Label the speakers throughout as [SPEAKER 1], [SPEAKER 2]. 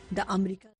[SPEAKER 1] د امریکا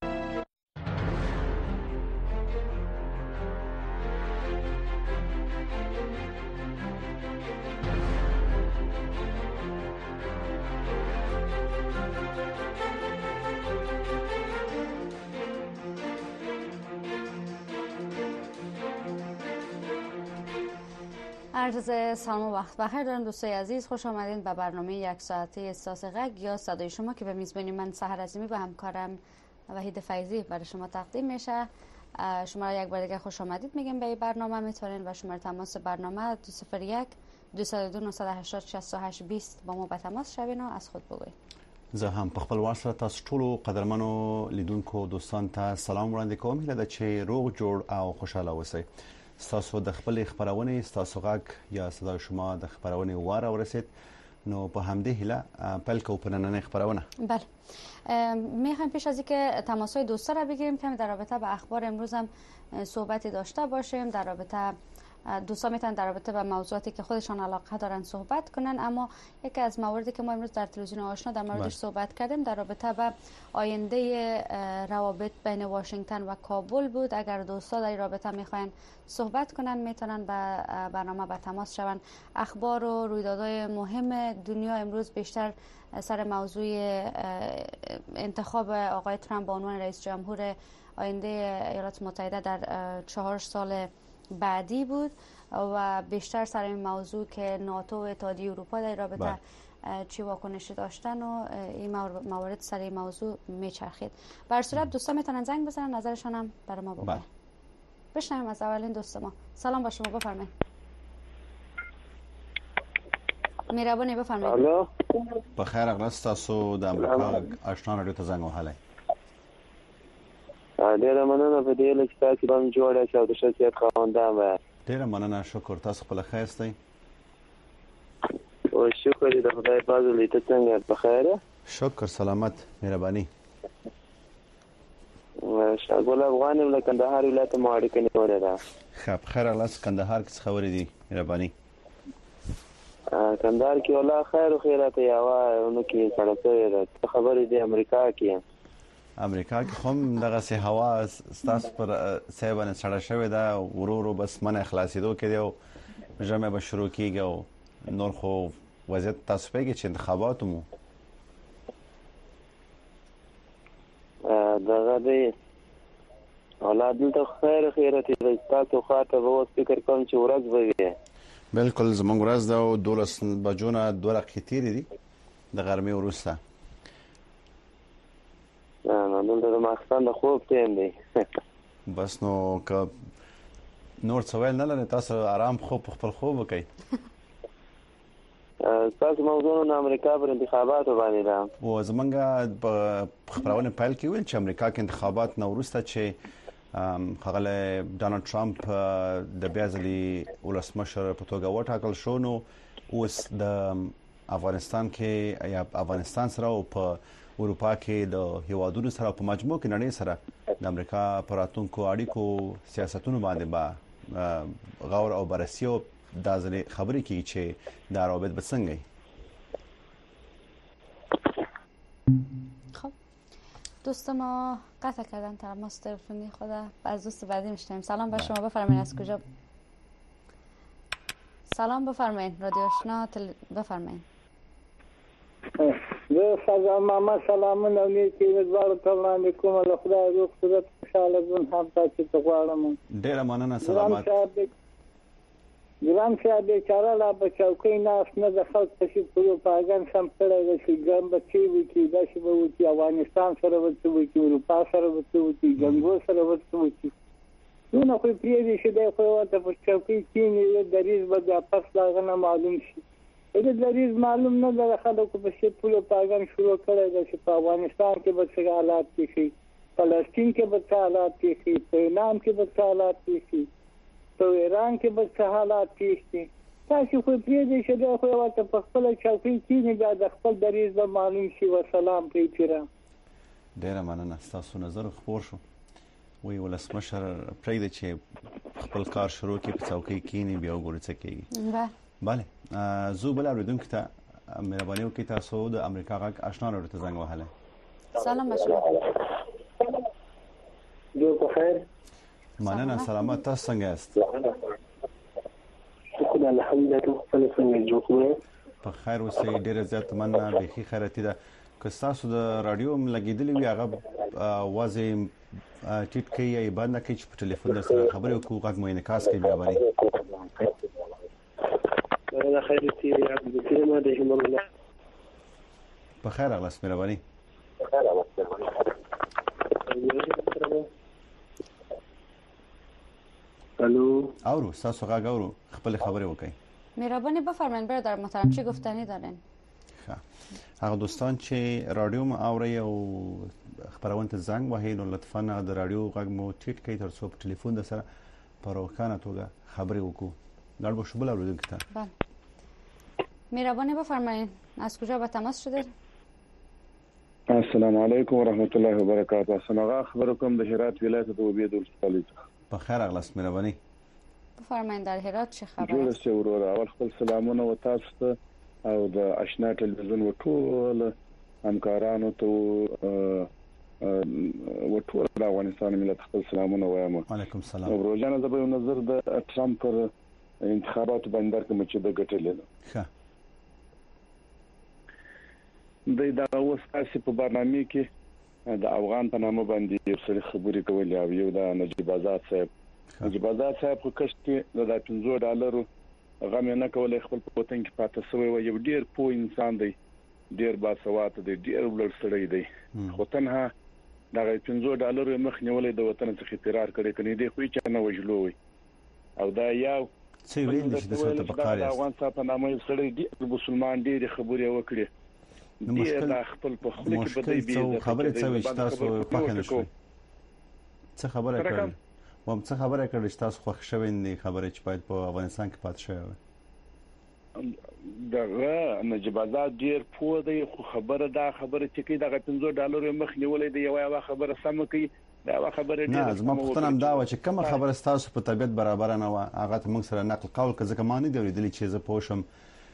[SPEAKER 2] عرض سلام و وقت بخیر دارم دوستای عزیز، خوش آمدین به برنامه یک ساعته احساس غږ یا صدای شما که به میزبانی من سحر عظیمی و همکارم وحید فیضی برای شما تقدیم میشه. شما را یک بار دیگه خوش آمدید میگم به این برنامه. میتونین و شماره تماس برنامه 201 202 980 68 20 با ما به تماس شوین و از خود بگوین.
[SPEAKER 3] زه هم په خپل واسطه تاسو ټول قدرمنو لیدونکو دوستان ته سلام وړاندې کوم. هیله ده چې روغ جوړ او خوشاله اوسئ. تاسو د خپل خبرونه تاسو غږ یا صدا شما د خبرونه واره ورسید، نو په همدې هیله پیل کوو په نننۍ خبرونه.
[SPEAKER 2] بله، میخوایم پیش از اینکه تماس‌های دوستا را بگیریم که در رابطه با اخبار امروز هم صحبتی داشته باشیم. در رابطه دوستان میتونن در رابطه با موضوعاتی که خودشان علاقه دارن صحبت کنن، اما یکی از مواردی که ما امروز در تلویزیون آشنا در موردش صحبت کردیم در رابطه با آینده روابط بین واشنگتن و کابل بود. اگر دوستا در این رابطه میخواین صحبت کنن میتونن به برنامه به تماس شون. اخبار و رویدادهای مهم دنیا امروز بیشتر سر موضوع انتخاب آقای ترامپ به عنوان رئیس جمهور آینده ایالات متحده در 4 سال بعدی بود و بیشتر سر این موضوع که ناتو و اتحادیه اروپا در رابطه چی واکنشی داشتن و این موارد سر این موضوع میچرخید. بر صورت دوستان میتونن زنگ بزنن، نظرشان هم برای ما بگن. بشنویم از اولین دوست ما. سلام با شما، بفرمایید. مهربانی بفرمایید.
[SPEAKER 4] الو،
[SPEAKER 3] بخیر اغلاس تاسو د امریکا آشنا رادیو ته زنګ وهلی.
[SPEAKER 4] ډیره مننه په دې لکه تاسو باندې جوړه او د شخصیت خواندم و
[SPEAKER 3] ډیره مننه. شکر. تاسو خپل ښه یاستئ؟
[SPEAKER 4] او شکر د خدای فضل. ته څنګه په خیره؟
[SPEAKER 3] شکر، سلامت، مهرباني.
[SPEAKER 4] شاګول افغان له کندهار ولایت مو اړیکه نیولې ده.
[SPEAKER 3] خب خیر اغلاس کندهار کې خبرې دي مهرباني.
[SPEAKER 4] کندهار کې ولا خیر او خیرات یاوه نو کې سړکې ده. خبرې دي امریکا کې
[SPEAKER 3] امریکا کې هم دغه سه هوا ستاسو پر سیبانه سړه شوې ده، ورورو بس من اخلاصېدو کې دی او جمع به شروع کیږي او نور خو وضعیت تاسو پیږي چې انتخابات مو
[SPEAKER 4] دغه دی اولاد ته خیرات تاسو خاطر وو فکر کوم چې ورځ به وي.
[SPEAKER 3] بالکل زمونږ ورځ د 12 بجو نه 2 دقیقې تیرې دي د غرمې وروسته.
[SPEAKER 4] نن د ماخستان د خوب ټیم دی.
[SPEAKER 3] بس نو که نور څه ویل نه لري تاسو آرام خوب خپل خوب وکړئ.
[SPEAKER 4] تاسو موضوع د امریکا پر انتخاباتو باندې ده
[SPEAKER 3] او زمونږ په خبرونه پیل کې ویل چې امریکا کې انتخابات نو وروسته چې خغله ډانلډ ټرامپ د بیا ځلې ولسمشر په توګه وټاکل شو، نو اوس د افغانستان کې یا افغانستان سره او په اروپا کې د هیوادونو سره په مجموع کې نړۍ سره د امریکا پر راتلونکو اړیکو سیاستونو باندې با غور او بررسي او د ځلې خبرې کوي چې د روابط به څنګه.
[SPEAKER 2] خب دوست ما قطع کردن تماس تلفنی خود. از دوست بعدی میشنیم. سلام به شما، بفرمایید از کجا؟ سلام بفرمایید، رادیو آشنا بفرمایید.
[SPEAKER 5] زه سلام محمد سلامونه نیکی امیدوارم ته وړاندې کوم. له خدای روغ صورت خوشاله ژوند هم تاسو ته غواړم.
[SPEAKER 3] ډیره مننه. سلامت.
[SPEAKER 5] ګران صاحب بیچاره لا په چوکۍ ناست نه د خلک په شي پروپاګاندا سم کړی دی چې ګم به چې وکړي داسې به وکړي افغانستان سره به څه وکړي اروپا سره به څه وکړي جنګو سره به څه وکړي. نو خو پرېږدي چې دی خو ورته په چوکۍ کښېني دریځ به بیا پس له هغه نه معلوم شي. د دریځ معلوم نه ده. خلکو په شي پروپاګاندا شروع کړی دی چې په افغانستان کې به څه حالات کېږي، فلسطین کې به څه حالات کېږي، په ایران کې به څه حالات کېږي، په ایران کې به څه حالات کېږي. تاسو خو پرېږدئ چې دی خو ورته په خپله چوکۍ کښېني بیا د خپل دریځ به معلوم شي. وسلام په احترام.
[SPEAKER 3] ډیره مننه. ستاسو نظر خپور شو. وی ولسمشر پرېږدي چې خپل کار شروع کړي، په چوکۍ کښېني بیا وګوري څه کېږي. بله زه بل اورېدونکي ته مهرباني وکړئ تاسو د امریکا غږ آشنا رادیو ته زنګ وهلی.
[SPEAKER 2] سلام به شما.
[SPEAKER 5] جو په خیر
[SPEAKER 3] مننه سلامت تاسو څنګه یاست
[SPEAKER 5] خدای الحمدلله ټول څنګه جوړ
[SPEAKER 3] په خیر اوسئ ډیر زیات مننه بخي خیرتي ده که تاسو د رادیو لګیدلی وي هغه واځي ټیټ کې یا باندې کې چې په ټلیفون سره خبرې وکړو غږ مو انعکاس کوي برابرۍ
[SPEAKER 5] دا خیرتي عبد الکریم د جمهور الله
[SPEAKER 3] په خیر اغلاس مهرباني
[SPEAKER 5] الو
[SPEAKER 3] اورو تاسو غږ اورو خپل خبرې وکړئ
[SPEAKER 2] مهربانی بفرمایید برادر محترم چی گفتنی دارین؟
[SPEAKER 3] هغه دوستان چې رادیو مو اوري او خبرونه ته زنګ وهي نو لطفا د رادیو غږ مو ټیټ کړئ تر څو په ټلیفون د سره په روښانه توګه خبرې وکړو لاړ به شبل اوریدونکو ته
[SPEAKER 2] بله مهربانی بفرمایید از کجا به تماس شدید؟
[SPEAKER 1] السلام علیکم و رحمت الله و برکاته. سنغا خبر کوم د هرات ولایت د وبید ولسوالۍ
[SPEAKER 3] په خیر اغلاس مهرباني
[SPEAKER 2] بفرمایید در هرات چه خبر
[SPEAKER 1] جوړ سه ورور اول خپل سلامونه و تاسو ته او د آشنا ټلویزیون و ټول همکارانو ته و ټول د افغانستان ملت خپل سلامونه وایم.
[SPEAKER 3] وعلیکم السلام.
[SPEAKER 1] روزانه د به نظر د ټرمپ پر انتخاباتو باندې کوم چې د ګټلې
[SPEAKER 3] ښه
[SPEAKER 1] د اوساسي په برنامه کې د افغان په نامه باندې یو څه خبرې کولې او یو د نجیب آزاد صاحب په کښت کې د $50 غم نه کولای خپل په وطن کې پاتې شوی و یو ډیر پوه انسان دی ډیر باسواده دی ډیر ولر سړی دی خو تنها دا $50 مخ نیولې د وطن څخه فرار کړي کني دی خو چې نه وجلوي او دا یو
[SPEAKER 3] څه ویل نشي د څه په قاره
[SPEAKER 1] افغان صاحب په نامه سړی دی مسلمان ډیر خبرې وکړي
[SPEAKER 3] مشکل
[SPEAKER 1] خپل په خپل کې بدای بي
[SPEAKER 3] خبره څه وي تاسو پخې نشو څه خبره کړل وم څه خبره کړل چې تاسو خوښ شوئ نه خبره چې باید په افغانستان کې پات شوی
[SPEAKER 1] دغه نجیب آزاد ډیر پوه دی خو خبره چې کې دغه $50 مخ نیولې دی یو خبره سم کوي دا خبره ډیر
[SPEAKER 3] نه زما پوښتنه هم دا و چې کوم خبره تاسو په طبيعت برابر نه و هغه موږ سره نقل قول که ځکه ما نه دی لیدلی چې زه پوښم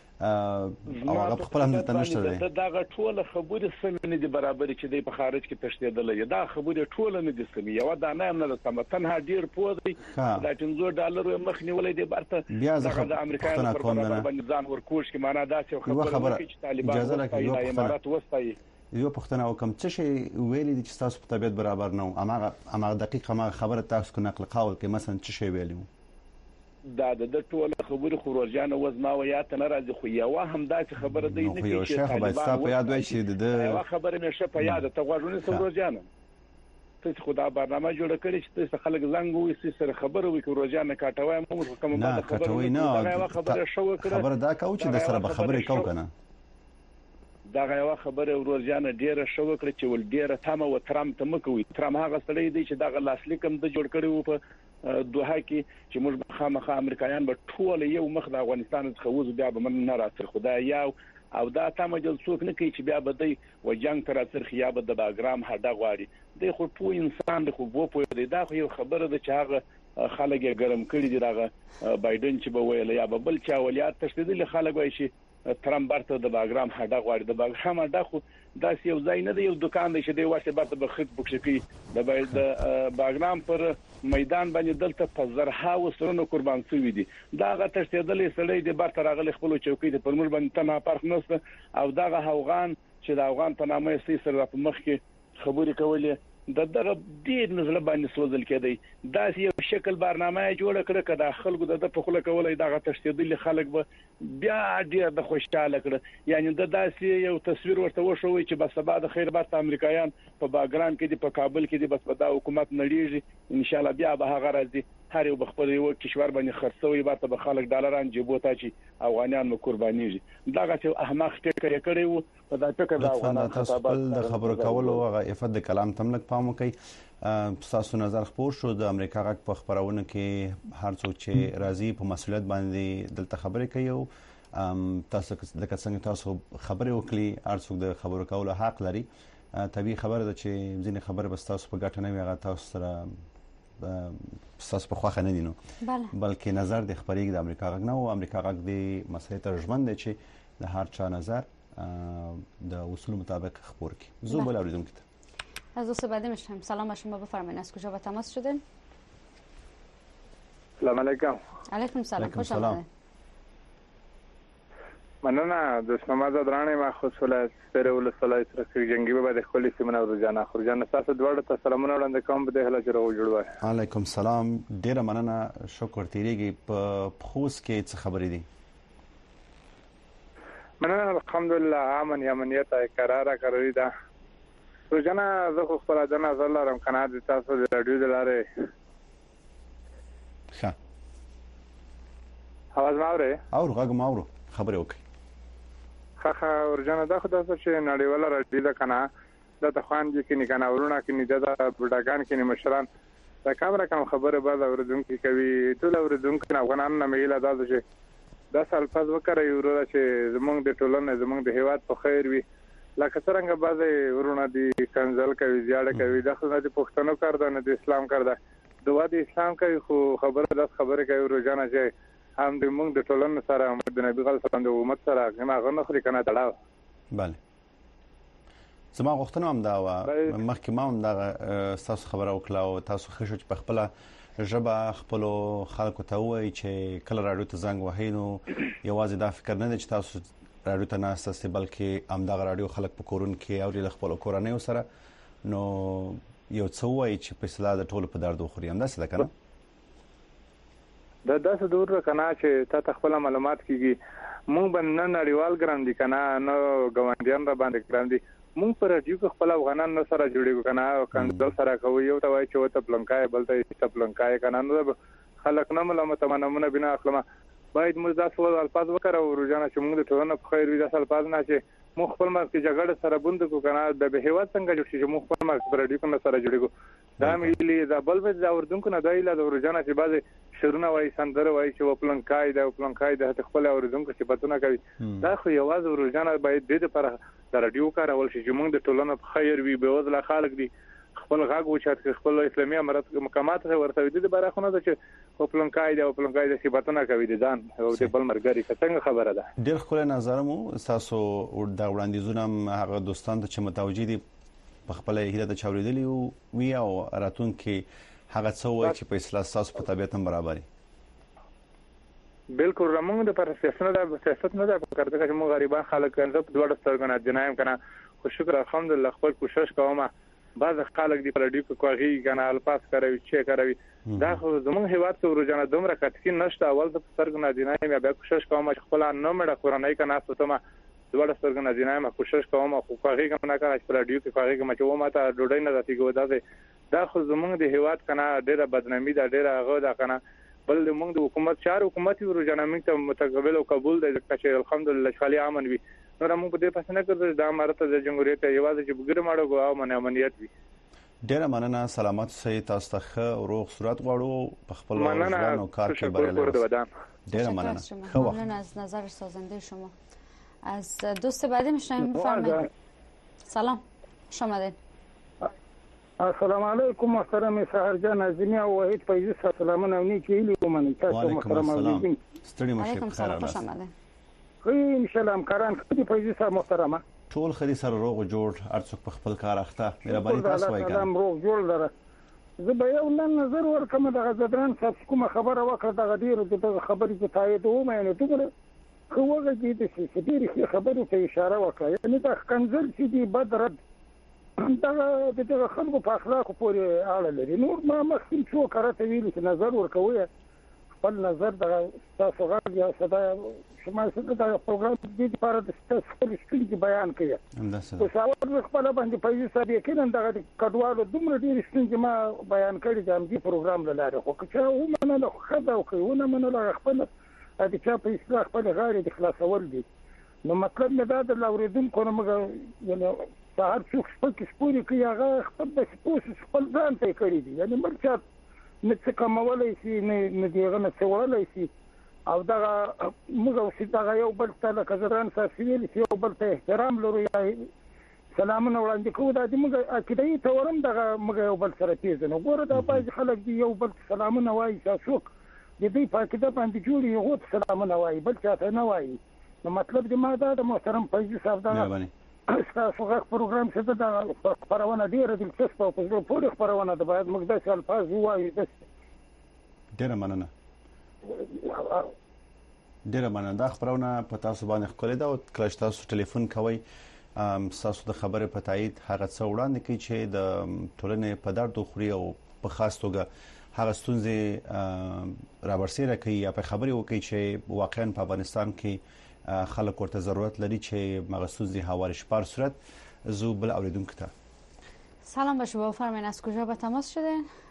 [SPEAKER 3] او هغه خپل هم ته نشته دی
[SPEAKER 1] دا ټول خبره سم نه دي برابر چې دی په خارج کې تشدیدل دا خبره ټول نه دي سم یو دا نه سم تنها ډیر پوه دی دا $50 مخ نیولې دی برته د امریکایانو پر باندې ځان ورکوش کې معنا دا چې خبره چې طالبان د امارات وستایي
[SPEAKER 3] یو پښتنه وکم څه شي ویلي دي چې تاسو په طبيعت برابر نه امغه دقیقه ما خبره تاسو کو نقل قول کې مثلا څه شي ویلي
[SPEAKER 1] دا د ټول خبرې خروجانه وزما و یا ته ناراضي خو یو هم دا خبره دی نه
[SPEAKER 3] چې طالبان په یاد وای چې د
[SPEAKER 1] خبره نشه په یاد ته غوښنه خروجانه ته خدا برنامه جوړ کړی چې ته خلک زنګ وې سره خبره وکړي روزانه کاټوي مو کوم
[SPEAKER 3] بعد خبره شو خبره دا کو چې د سره خبره کو کنه
[SPEAKER 1] دا غوا خبره روزانه ډیره شو کړ چې ول ډیره تمه و ترام ته مکوي ترام هغه سړی دی چې دا لاسلیکم د جوړ کړی و په دوه کې چې موږ خامخا امریکایان به ټول یو مخ د افغانستان څخه وځو بیا به من نه راځي خدای یو او دا تمه جل څوک نه کوي چې بیا به دی و جنگ تر اخر خیا به د باګرام هډه غواړي دی خو په انسان د خو په دی دا خو یو خبره ده چې هغه خلک یې ګرم کړي دي دغه بایدن چې به ویل یا به بل چا ولیات تشدید خلک وایي چې ترام برته د باګرام هډه غواړي د باګرام هډه خو دا یو ځای نه دی یو دکان دی چې دی واشه برته به خط بوکشي د باګرام پر میدان باندې دلته په زرها وسرونو قربان شوی دي دا غ تشدیدلې سړی د برته راغلي خپل چوکۍ د پرمر باندې تنها فرق نشته او دا افغان چې د افغان په نامه سي سره په مخ کې خبرې کولې دغه ډیر نزله باندې سوزل کېدی دا یو شکل برنامه جوړ کړ کدا خلکو د په خله کولای دغه تشدید خلک به بیا ډیر د خوشاله کړ یعنی د داسې یو تصویر ورته وشوي چې بس بعد خیر بعد امریکایان په باګرام کې دي په کابل کې دي بس په دا حکومت نړیږي ان شاء الله بیا به هغه راځي هر یو بخپل یو کشور باندې خرڅوي به به خلک ډالران جيبوتا چې افغانان مو قربانيږي دغه چې احمق ټکر کړي وو په دا ټکر دا افغانان
[SPEAKER 3] د خبرو کولو هغه افت د کلام تملک پام کوي تاسو نظر خبر شو د امریکا غږ په خبرونه کې هر څوک چې راځي په مسؤلیت باندې دلته خبرې کوي او تاسو د څنګه تاسو خبرې وکړي هر څوک د خبرو کولو حق لري طبيعي خبره ده چې ځینې خبره بس تاسو په ګټه نه وي هغه تاسو سره تاسو په خواخه نه دي نو بلکې نظر د خبرېږي د امریکا غږ نه او امریکا غږ د مسایل ترجمن دي چې د هر چا نظر د اصول مطابق خبر کی زو بل اوریدونکو
[SPEAKER 2] از دوست بعدی میشم. سلام شما، بفرمایید از کجا با تماس شدین؟
[SPEAKER 6] سلام علیکم.
[SPEAKER 2] علیکم سلام، خوش آمدید.
[SPEAKER 6] مننه دوست محمد درانه ما خصوصا سره ولسوالۍ سره جنگي به د خپل سیمه روزانه خورجان تاسو دوړ ته سلامونه وړاندې کوم به د هلا جوړ وجوړ.
[SPEAKER 3] علیکم سلام، ډیره مننه، شکر. تیریږي په خوست کې څه خبرې دي؟
[SPEAKER 6] مننه، الحمدلله امن امنیت قراری ده. روزانه زه خو خپل د نظر لرم کنه د تاسو د رادیو د لارې
[SPEAKER 3] ښه
[SPEAKER 6] اواز ماوره
[SPEAKER 3] او غږ ماورو خبرې وکړي.
[SPEAKER 6] ښه ورجنه دا خو تاسو چې نړیواله راځي دا کنه دا ته خوان دي کې نه کنه ورونه کې نه دا بډاګان کې نه مشران دا کامره کوم خبره بعد اوردونکو کوي ټول اوردونکو نه افغانان نه میله دا چې دا سال پس وکړی ورونه چې زمونږ د ټولنې زمونږ د هیواد په خیر وي لکه څنګه بعض ورونه دي کنزل کوي زیاړه کوي دا خو د پښتنو کار ده نه د اسلام کار ده. دوا د اسلام کوي خو خبره د خبره کوي روزانه چې هم د موږ د ټولنې سره د نبی غل سره د امت سره ما غنه خوري کنه تړاو.
[SPEAKER 3] بله زما غوښتنه هم دا و مخکې ما هم دا تاسو خبره وکړه او تاسو خښ چې په خپل ژبه خپل خلکو ته وایي چې کله رادیو ته زنګ وهئ نو یوازې دا فکر نه دی چې تاسو رادیو ته ناست یاست بلکې همدغه رادیو خلک په کورونو کې اوري له خپلو کورنیو سره نو یو څه وایي چې په اصطلاح د ټولو په درد وخوري. همداسې ده که نه؟
[SPEAKER 6] دا داسې دور کنه چې تا خپل معلومات کیږي مونږ باندې نړیوال ګرام دي کنه نو ګوندیان را باندې ګرام دي مونږ پر رادیو کې خپل افغانان سره جوړیږو کنه کنځل سره کوي یو ته وایي چې وته پلنکای بلته تپلنکای کنه نو خلک نه ملامت منه بنا اخلمه باید موږ دا سوال الفاظ وکړو روزانه چې موږ د ټولنې په خیر وي دا الفاظ نه چې مخ خپل مرګ کې جګړه سره بند کو کنه د به هیواد څنګه جوړ شي چې مخ خپل مرګ پر رادیو کې سره جوړیږو دا ملي دا بل به دا وردونکو نه دایله د روزانه چې بعض شرونه وای سندره وای چې وپلنکای د خپل اوردونکو چې پتونه کوي دا خو یوازې روزانه باید د پر د رادیو کارول شي چې موږ د ټولنې په خیر وي به وزله خلک دي خپل غاګ وچات خپل اسلامي امارات مقامات ورته وي د برخونه د چې وپلنکای د صفاتونه کوي د ځان او د بل مرګري څنګه خبره ده.
[SPEAKER 3] ډیر خپل نظر مو تاسو د وړاندیزونه هغه دوستان ته چې متوجي دي په خپل هیله د چوریدلی وی او راتون کې هغه څه وایي چې په اصلاح تاسو په طبيعت هم برابري.
[SPEAKER 6] بالکل رمونږ د پر سیاست نه ده په کار چې موږ غریبان خلک کنه په دوړ سترګنه جنایم کنه خو شکر الحمدلله خپل کوشش کوم بعض خلک دی پر رادیو کې کوغي کنه الفاظ کوي چې کوي دا خو زموږ هیواد کې ورجنه دومره کټکین نشته اول د سترګنه جنایم بیا کوشش کوم چې خپل نه مړه قرآنی کنه ستما دوړ سترګنه جنایم کوشش کوم خو کوغي کنه کار پر رادیو کې کوغي کوم چې و ماته ډوډۍ نه راځي ګو دا خو زموږ د هیواد کنه ډیره بدنامي ده ډیره هغه دا کنه بل د موږ د حکومت ورجنه موږ ته متقبل او قبول دی چې الحمدلله خالي امن وي نو موږ په دې پس نه کړو د امارت د جمهوریت یوازې چې بګر ماړو او امنیت وي.
[SPEAKER 3] ډیره مننه، سلامت سي تاسو ته روغ صورت غواړو په خپل ژوند او کار کې بریا. ډیره مننه، خو
[SPEAKER 2] ممنون از نظر سازنده شما. از دوست بعدی میشنیم بفرمایید. سلام شما دین.
[SPEAKER 5] السلام علیکم محترم سحرجان نازنی او وحید فیضی سلامونه نیکی ویلی ومنه تاسو محترم عزیزم.
[SPEAKER 3] ستړي مشه
[SPEAKER 2] خیر خوش آمدید.
[SPEAKER 5] ان شاء الله کاران خدي فیضی صاحب محترمه
[SPEAKER 3] ټول خدي سره روغ جوړ ارڅوک په خپل کار اخته مهرباني تاسو وایي
[SPEAKER 5] کړم روغ جوړ دره زه به یو نظر ورکم د غزدران صاحب کومه خبره وکړه د غدیر د خبرې ته تایید و مې نه ټول خو هغه دې د سپیری خبرو ته اشاره وکړه یعنی د کنزل چې دی بدرد دا خلکو په اخلاق پورې اړه لري نور ما مخکې څو کارته ویل چې نظر ورکوي خپل نظر د تاسو غږ یا صدا شما څنګه دا پروګرام دې لپاره د تاسو ستونزې بیان کړئ په ساوت خپل باندې پیسې صاحب یقینا دغه کډوالو دومره ډېر ستونزې ما بیان کړي چې دې پروګرام لاله خو که و منه له خدا او که ونه منه له خپل د چا په اصلاح خپل غاړي د خلاصول دي نو مطلب نه دا د اوریدونکو نه موږ یعنی سهار څوک خپل سپوري کوي هغه خپل د سپوس خپل ځان ته کړی دي یعنی مرچا نه څه کومولای شي نه دیغه نه څولای شي او دا موږ اوسې دا یو بل ته لکه ځران ساسویل چې یو بل ته احترام لرو یا سلامونه وړاندې کوو دا موږ عقیدې ته ورم دا موږ یو بل سره پیژنو ګوره دا باید خلک دی یو بل سلامونه وایي تاسو د دې په عقیده باندې جوړي یو سلامونه وایي بل چاته نه وایي نو مطلب دې ما دا د محترم فیض صاحب دا تاسو غږ پروګرام څه دا خبرونه ډیره دلچسپه او په زړه پورې خبرونه ده باید موږ داسې الفاظ ووایو
[SPEAKER 3] ډیره مننه دا خبرونه په تاسو باندې خپل دا او کله چې تاسو ټلیفون کوئ تاسو د خبرې په تایید هغه څه وړاندې کوي چې د ټولنې په درد خوري او په خاص توګه هغه ستونزې رابرسېره کوي یا په خبرې وکړي چې واقعا په افغانستان کې خلک ورته ضرورت لري چې مغصوصي هوارش پر صورت زو بل اوریدونکو ته
[SPEAKER 2] سلام به شما بفرمایید از کجا به تماس شده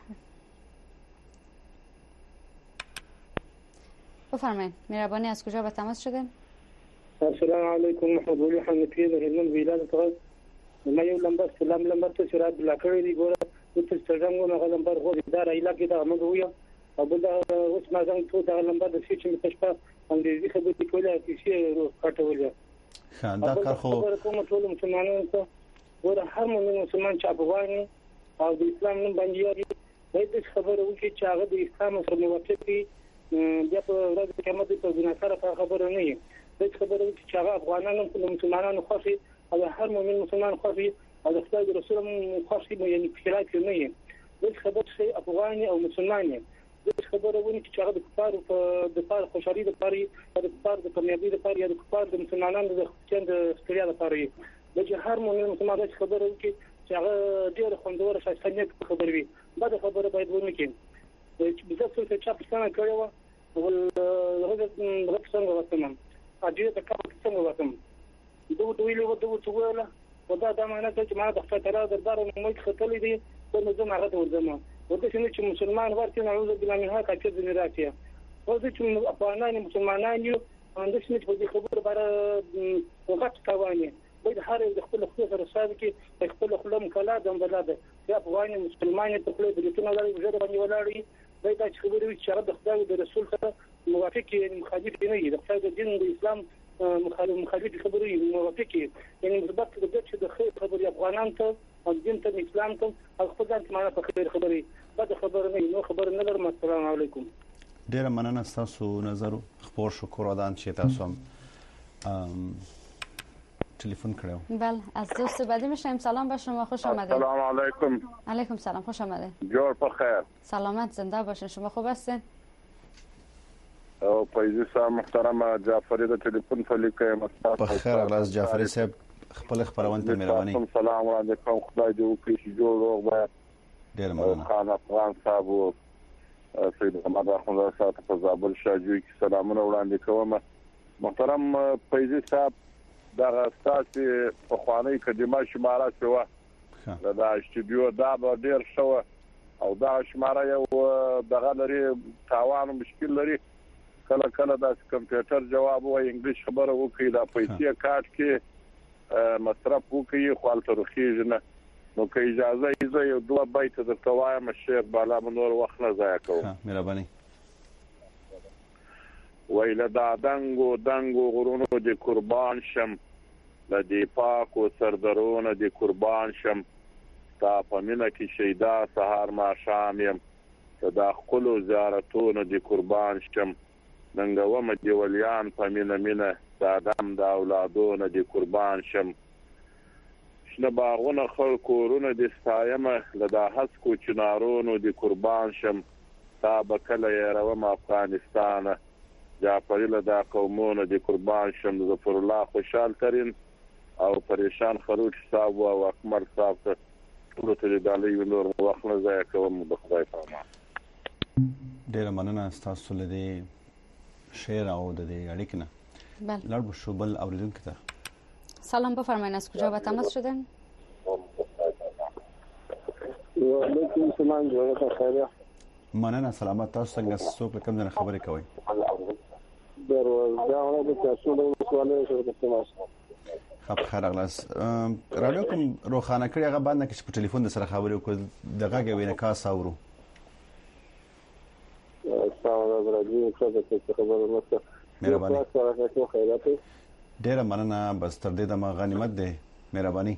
[SPEAKER 2] بفرمایید مهربانی از کجا به تماس شده
[SPEAKER 5] السلام علیکم محمد ولی حنفی د هلمند ولایت څخه ما یو لمبر سلام لمبر ته شراب بلا کړی دی ګوره ته څنګه نو لمبر غو اداره علاقې دا موږ ویو او بل دا اوس ما څنګه ته دا لمبر د شي چې متشپه انګریزي خبرې کولای کیږي کټولیا
[SPEAKER 3] دا کار خو
[SPEAKER 5] کوم ټول مسلمانانو ته ګوره هر مسلمان چې افغان او د اسلام نوم باندې یاري باید خبره وکړي چې هغه د اسلام سره موافق دي بیا په ورځ کې قیامت په ګناکاره خبره نه وي د خبرو چې هغه افغانانو او مسلمانانو خوشي او هر مؤمن مسلمان خوشي او د خدای رسول خوشي یعنی خلاف نه وي د خبرو چې افغاني او مسلماني د خبرو ونی چې هغه د کفارو د پاره خوشالي د پاره د کفار د کامیابی د پاره یا د کفار د مسلمانانو د چند ستړیا د پاره د هر مؤمن مسلمان د خبرو کې چې هغه ډېر خوندور شایسته خبرې وي دا خبره باید ونه کې چې بزاف څه چې پښتنه کړو ول هغه څنګه وسمه اجازه د کار څنګه وسم دوی ویلو دوی ویله ودا د معنا چې ما د فتره دربار مو خطلې دي په نظم هغه ورځم ودا چې مسلمان ورته نعوذ بالله من هغه کچې د راتیا ودا چې افغانان مسلمانان یو اندښنه په دې خبره بار وخت تواني باید هر یو د خپل خپل سره صاحب کې خپل خپل کلا د بلاده یا افغان مسلمان ته خپل بریتونه لري وجه باندې ولاړی باید چې خبرې وي چې د خدای او د رسول سره موافق یعنی مخالف نه وي د خدای د دین د اسلام مخالف خبرې موافق یعنی مثبت د دې چې د خیر خبرې افغانان ته او دین ته اسلام ته خپل ځان معنا په خیر خبرې بعد خبر نه نو خبر نه لرم السلام علیکم
[SPEAKER 3] ډیر مننه تاسو نظر خپل شکر ادا چې تاسو تلفن کړو
[SPEAKER 2] بله از دوست بعدی میشم سلام به شما خوش آمدید
[SPEAKER 7] سلام علیکم
[SPEAKER 2] علیکم سلام خوش آمدید
[SPEAKER 7] جور بخیر
[SPEAKER 2] سلامت زنده باشین شما خوب هستین
[SPEAKER 7] او پایزی صاحب محترم جعفری د تلیفون فلیکه
[SPEAKER 3] بخیر الاس جعفری صاحب خپل خبرونه ته مهرباني
[SPEAKER 7] سلام علیکم خدای دې وکړي چې جوړ روغ به
[SPEAKER 3] ډیر مننه
[SPEAKER 7] خان افغان صاحب او سید محمد احمد صاحب په زابل شاجوی کې سلامونه وړاندې کوم محترم پایزی صاحب دا ستاسو په خواني کډیمه شماره شو دا استودیو دا به ډیر شو او دا شماره یو دغه لري تاوان مشکل لري کله کله د کمپیوټر جواب او انګلیش خبره وکړي دا پیسې کارت کې مصرف وکړي خپل ترخیج نه نو که اجازه یې یو دوه بیت د توایم شیخ بالا منور وخت نه ضایع کوم
[SPEAKER 3] مهرباني
[SPEAKER 7] ویله دا دنګو غرونو د قربان شم لدی پاک او سردرونه د قربان شم تا پمنه کې شیدا سحر ما شام يم صدا خپل زیارتونه د قربان شم ننګوم دی ولیان پمنه مینه سادم د اولادونه د قربان شم شنه باغونه خلکو ورونه د ستایمه لدا حسکو چنارونو د قربان شم تا بکله یروم افغانستان جعفری لدا قومونه د قربان شم ظفر الله خوشحال ترين او پریشان خروج صاحب او اکمل صاحب ته ټول ته د علي نور وخت نه ځای کوم د خدای په امان
[SPEAKER 3] ډیر مننه تاسو له دې شعر او د دې اړیکنه
[SPEAKER 2] بله
[SPEAKER 3] لړ شو بل اوریدونکو ته
[SPEAKER 2] سلام بفرمایید از کجا به تماس شدین
[SPEAKER 5] وعلیکم السلام جوړه خیر
[SPEAKER 3] مننه سلامت تاسو څنګه څوک کوم ځای خبرې کوي
[SPEAKER 5] دروازه د تاسو له سوالونو سره تماس
[SPEAKER 3] خب خیر اغلاس رادیو کوم روخانه کړی هغه باندې چې په ټلیفون د سره خبرې وکړو دغه غوینه کا ساورو مهرباني ډیر مننه بس تر دې د غنیمت ده مهرباني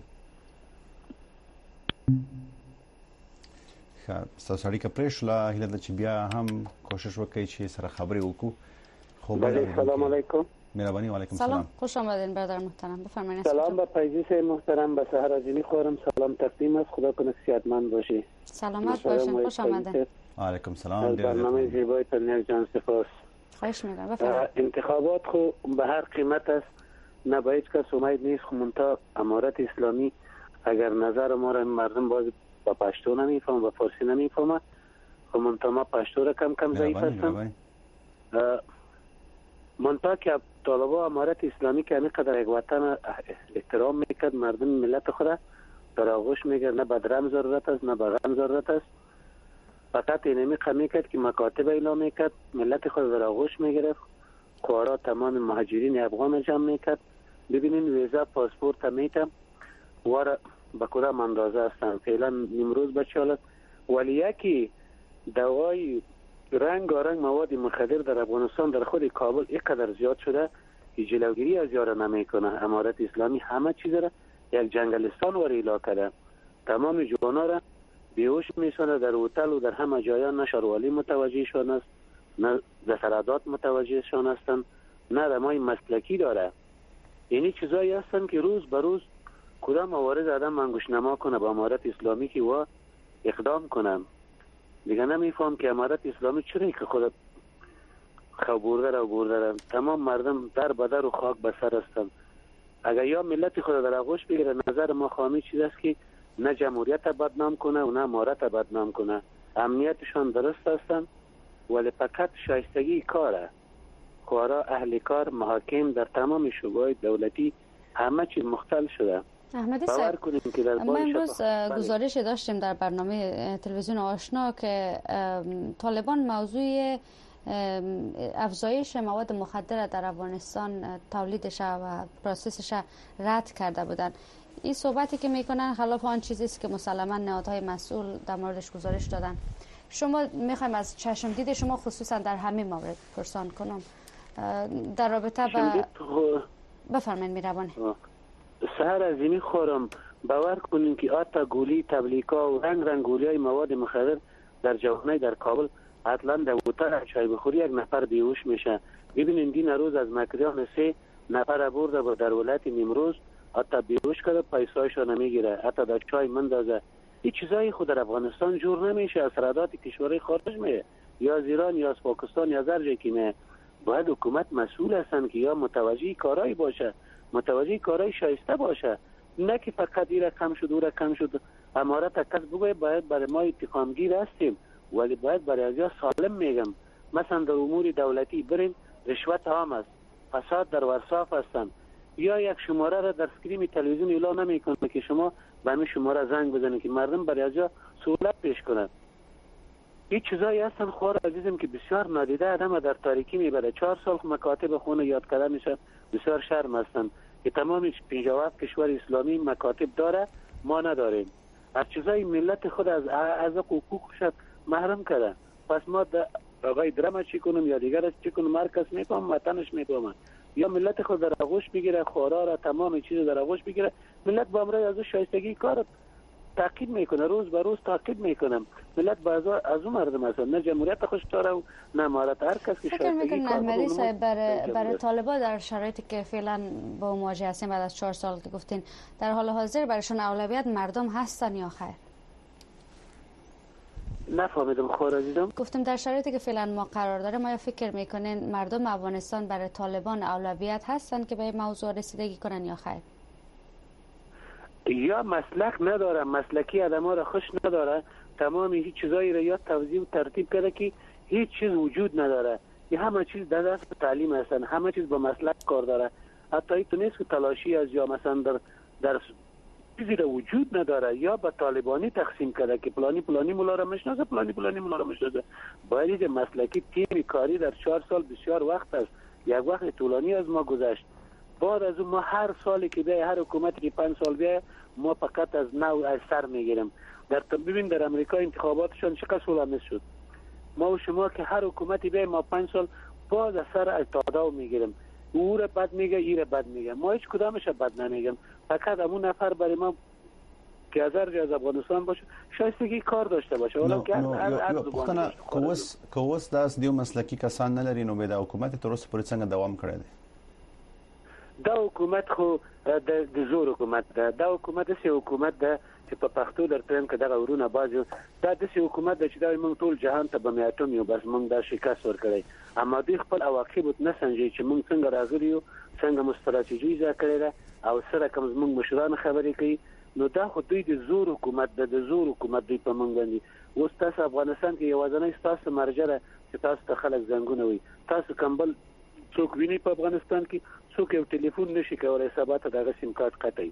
[SPEAKER 3] تاسو اړیکه پرېښله هله چې بیا هم کوشش وکړئ چې سره خبرې وکړو
[SPEAKER 5] السلام علیکم
[SPEAKER 3] مهربانی. و علیکم
[SPEAKER 2] سلام. خوش آمدین برادر محترم. بفرمایید.
[SPEAKER 8] سلام به پیجیس محترم، به سحر عظیمی خورم سلام تقدیم است. خدا کنه صحتمند باشی.
[SPEAKER 2] سلامت باشین. خوش آمدین.
[SPEAKER 3] علیکم سلام.
[SPEAKER 8] برنامه زیبای تنیر جان سپاس.
[SPEAKER 2] خواهش می‌کنم. بفرمایید.
[SPEAKER 8] انتخابات خو به هر قیمت است، نه به هیچ کس امید نیست. خو منتها امارت اسلامی اگر نظر ما را مردم باز با پشتو نمیفهم و فارسی نمیفهمه، خو منتها ما پشتو را کم ضعیف هستم. منتها که طالبا امارت اسلامی که همینقدر یک وطن احترام میکرد، مردم ملت خود در آغوش میگرد، نه به درم ضرورت است نه به غم ضرورت است. فقط اینمی قمی کرد که مکاتب اعلام میکرد، ملت خود در آغوش میگرفت، خوارا تمام مهاجرین افغان جمع میکرد. ببینین ویزا پاسپورت میتم وارا به کدام اندازه هستن. فعلا امروز بچه حالت ولی یکی دوای رنگ مواد مخدر در افغانستان در خود کابل اینقدر زیاد شده که جلوگیری از یاره نمیکنه. امارت اسلامی همه چیز را یک جنگلستان وری اعلام کرده. تمام جوانا را بیهوش میسونه در هتل و در همه جایا. نه شاروالی متوجه شون است، نه دسرادات متوجه شون هستند، نه رمای مسلکی داره. یعنی چیزایی هستن که روز به روز کدام موارد آدم انگوش نما کنه با امارت اسلامی که وا اقدام کنم. دیگه نمیفهم که امارت اسلامی چرا که خود برده تمام مردم در بدر و خاک به سر هستند. اگر یا ملت خود در آغوش بگیره، نظر ما خوامی چیز است که نه جمهوریت بدنام کنه و نه امارت بدنام کنه. امنیتشان درست هستند ولی فقط شایستگی کاره. خوارا اهل کار محاکم در تمام شعبه‌های دولتی همه چیز مختل شده.
[SPEAKER 2] احمدی صاحب، ما امروز گزارش داشتیم در برنامه تلویزیون آشنا که طالبان موضوع افزایش مواد مخدر در افغانستان تولیدش و پروسسش رد کرده بودند. این صحبتی که میکنن خلاف آن چیزی است که مسلما نهادهای مسئول در موردش گزارش دادن. شما میخوایم از چشم دید شما خصوصا در همین مورد پرسان کنم در رابطه با بفرمایید. میروانی
[SPEAKER 8] سهر از اینی خورم باور کنین که آتا گولی تبلیکا و رنگ گولی های مواد مخدر در جوانای در کابل اصلا در هتل چای بخوری یک نفر بیهوش میشه. ببینید این روز از مکریان 3 نفر برده با در ولایت نیمروز حتی بیهوش کرده، پیسایشو نمیگیره، حتی در چای مندازه. این چیزایی خود در افغانستان جور نمیشه. از سرحدات کشورهای خارج میه، یا از ایران یا از پاکستان یا از هر جایی که میه. باید حکومت مسئول هستن که یا متوجه کارایی باشه، متوجه کارای شایسته باشه، نه که فقط این رقم شد او رقم شد. امارت کس بگوی باید برای ما اتهامگیر هستیم ولی باید برای ازیا سالم میگم. مثلا در امور دولتی برین رشوت عام است، فساد در ورصاف هستند. یا یک شماره را در اسکرین تلویزیون اعلام نمیکنه که شما به همین شماره زنگ بزنید که مردم برای ازیا سهولت پیش کنند. این چیزایی هستن خوار عزیزم که بسیار نادیده آدم در تاریکی میبره. 4 سال مکاتب خونه یاد کرده میشه، بسیار شرم هستن که تمام 57 کشور اسلامی مکاتب داره، ما نداریم. از چیزای ملت خود از حقوقش محروم کرده. پس ما آقای درم چی کنم یا دیگر چی کنم؟ مرکز میکنم وطنش میکنم یا ملت خود در آغوش بگیره، خورا را تمام چیز در آغوش بگیره. ملت با امرای از شایستگی کار تاکید میکنه، روز به روز تاکید میکنم. ملت از اون مردم هستن، نه جمهوریت خوش داره و نه امارت. هر کس که
[SPEAKER 2] شایستگی کار احمدی صاحب برای طالبان در شرایطی که فعلا با مواجه هستیم بعد از 4 سال که گفتین در حال حاضر برایشون اولویت مردم هستن یا خیر؟
[SPEAKER 8] نفهمیدم خور عزیزم.
[SPEAKER 2] گفتم در شرایطی که فعلا ما قرار داریم آیا فکر میکنین مردم افغانستان برای طالبان اولویت هستن که به این موضوع رسیدگی کنن یا خیر؟
[SPEAKER 8] یا مسلک نداره، مسلکی آدم‌ها را خوش نداره، تمام هیچ چیزایی را یا توضیح و ترتیب کرده که هیچ چیز وجود نداره. این همه چیز در دست تعلیم هستن، همه چیز با مسلک کار داره. حتی این تو نیست که تلاشی از یا مثلا در چیزی را وجود نداره یا به طالبانی تقسیم کرده که پلانی مولا را میشناسه، پلانی مولا را میشناسه. باید مسلکی تیم کاری در 4 سال بسیار وقت است، یک وقت طولانی از ما گذشت. بعد از اون ما هر سالی که بیای، هر حکومتی که 5 سال بیای، ما فقط از نو از سر میگیریم. ببین در امریکا انتخاباتشون چقدر سولانه شد. ما و شما که هر حکومتی بیای ما 5 سال باز از سر از تاداو میگیریم. او را بد میگه، این را بد میگه، ما هیچ کدامش بد نمیگم. فقط همون نفر برای ما که از هر جای از افغانستان باشه شایستگی کار داشته باشه.
[SPEAKER 3] حالا که هر زبان کوس داس دیو مسلکی کسان نه لري نو به د حکومت تر اوسه پورې څنګه دوام کړی دی؟
[SPEAKER 8] دا حکومت خو د زور حکومت ده. دا حکومت داسې حکومت ده چې په پښتو درته وایم که دغه ورونه بعض دا داسې حکومت ده چې دا موږ ټول جهان ته بم اټوم یو بس موږ دا شکست ورکړی، اما دوی خپل عواقب نه سنجوي چې موږ څنګه راغلي یو، څنګه مو ستراتیژي ایجاد کړې ده او سره کوم زموږ مشران خبرې کوي. نو دا خو دوی د زور حکومت ده، د زور حکومت دوی په موږ باندې. اوس تاسو افغانستان کې یوازینی ستاسو مرجع ده چې تاسو ته خلک زنګونه وي. تاسو کمبل څوک ویني په افغانستان کې څوک یو ټلیفون نشي کولای سبا ته دغه سیم کارت قطعي،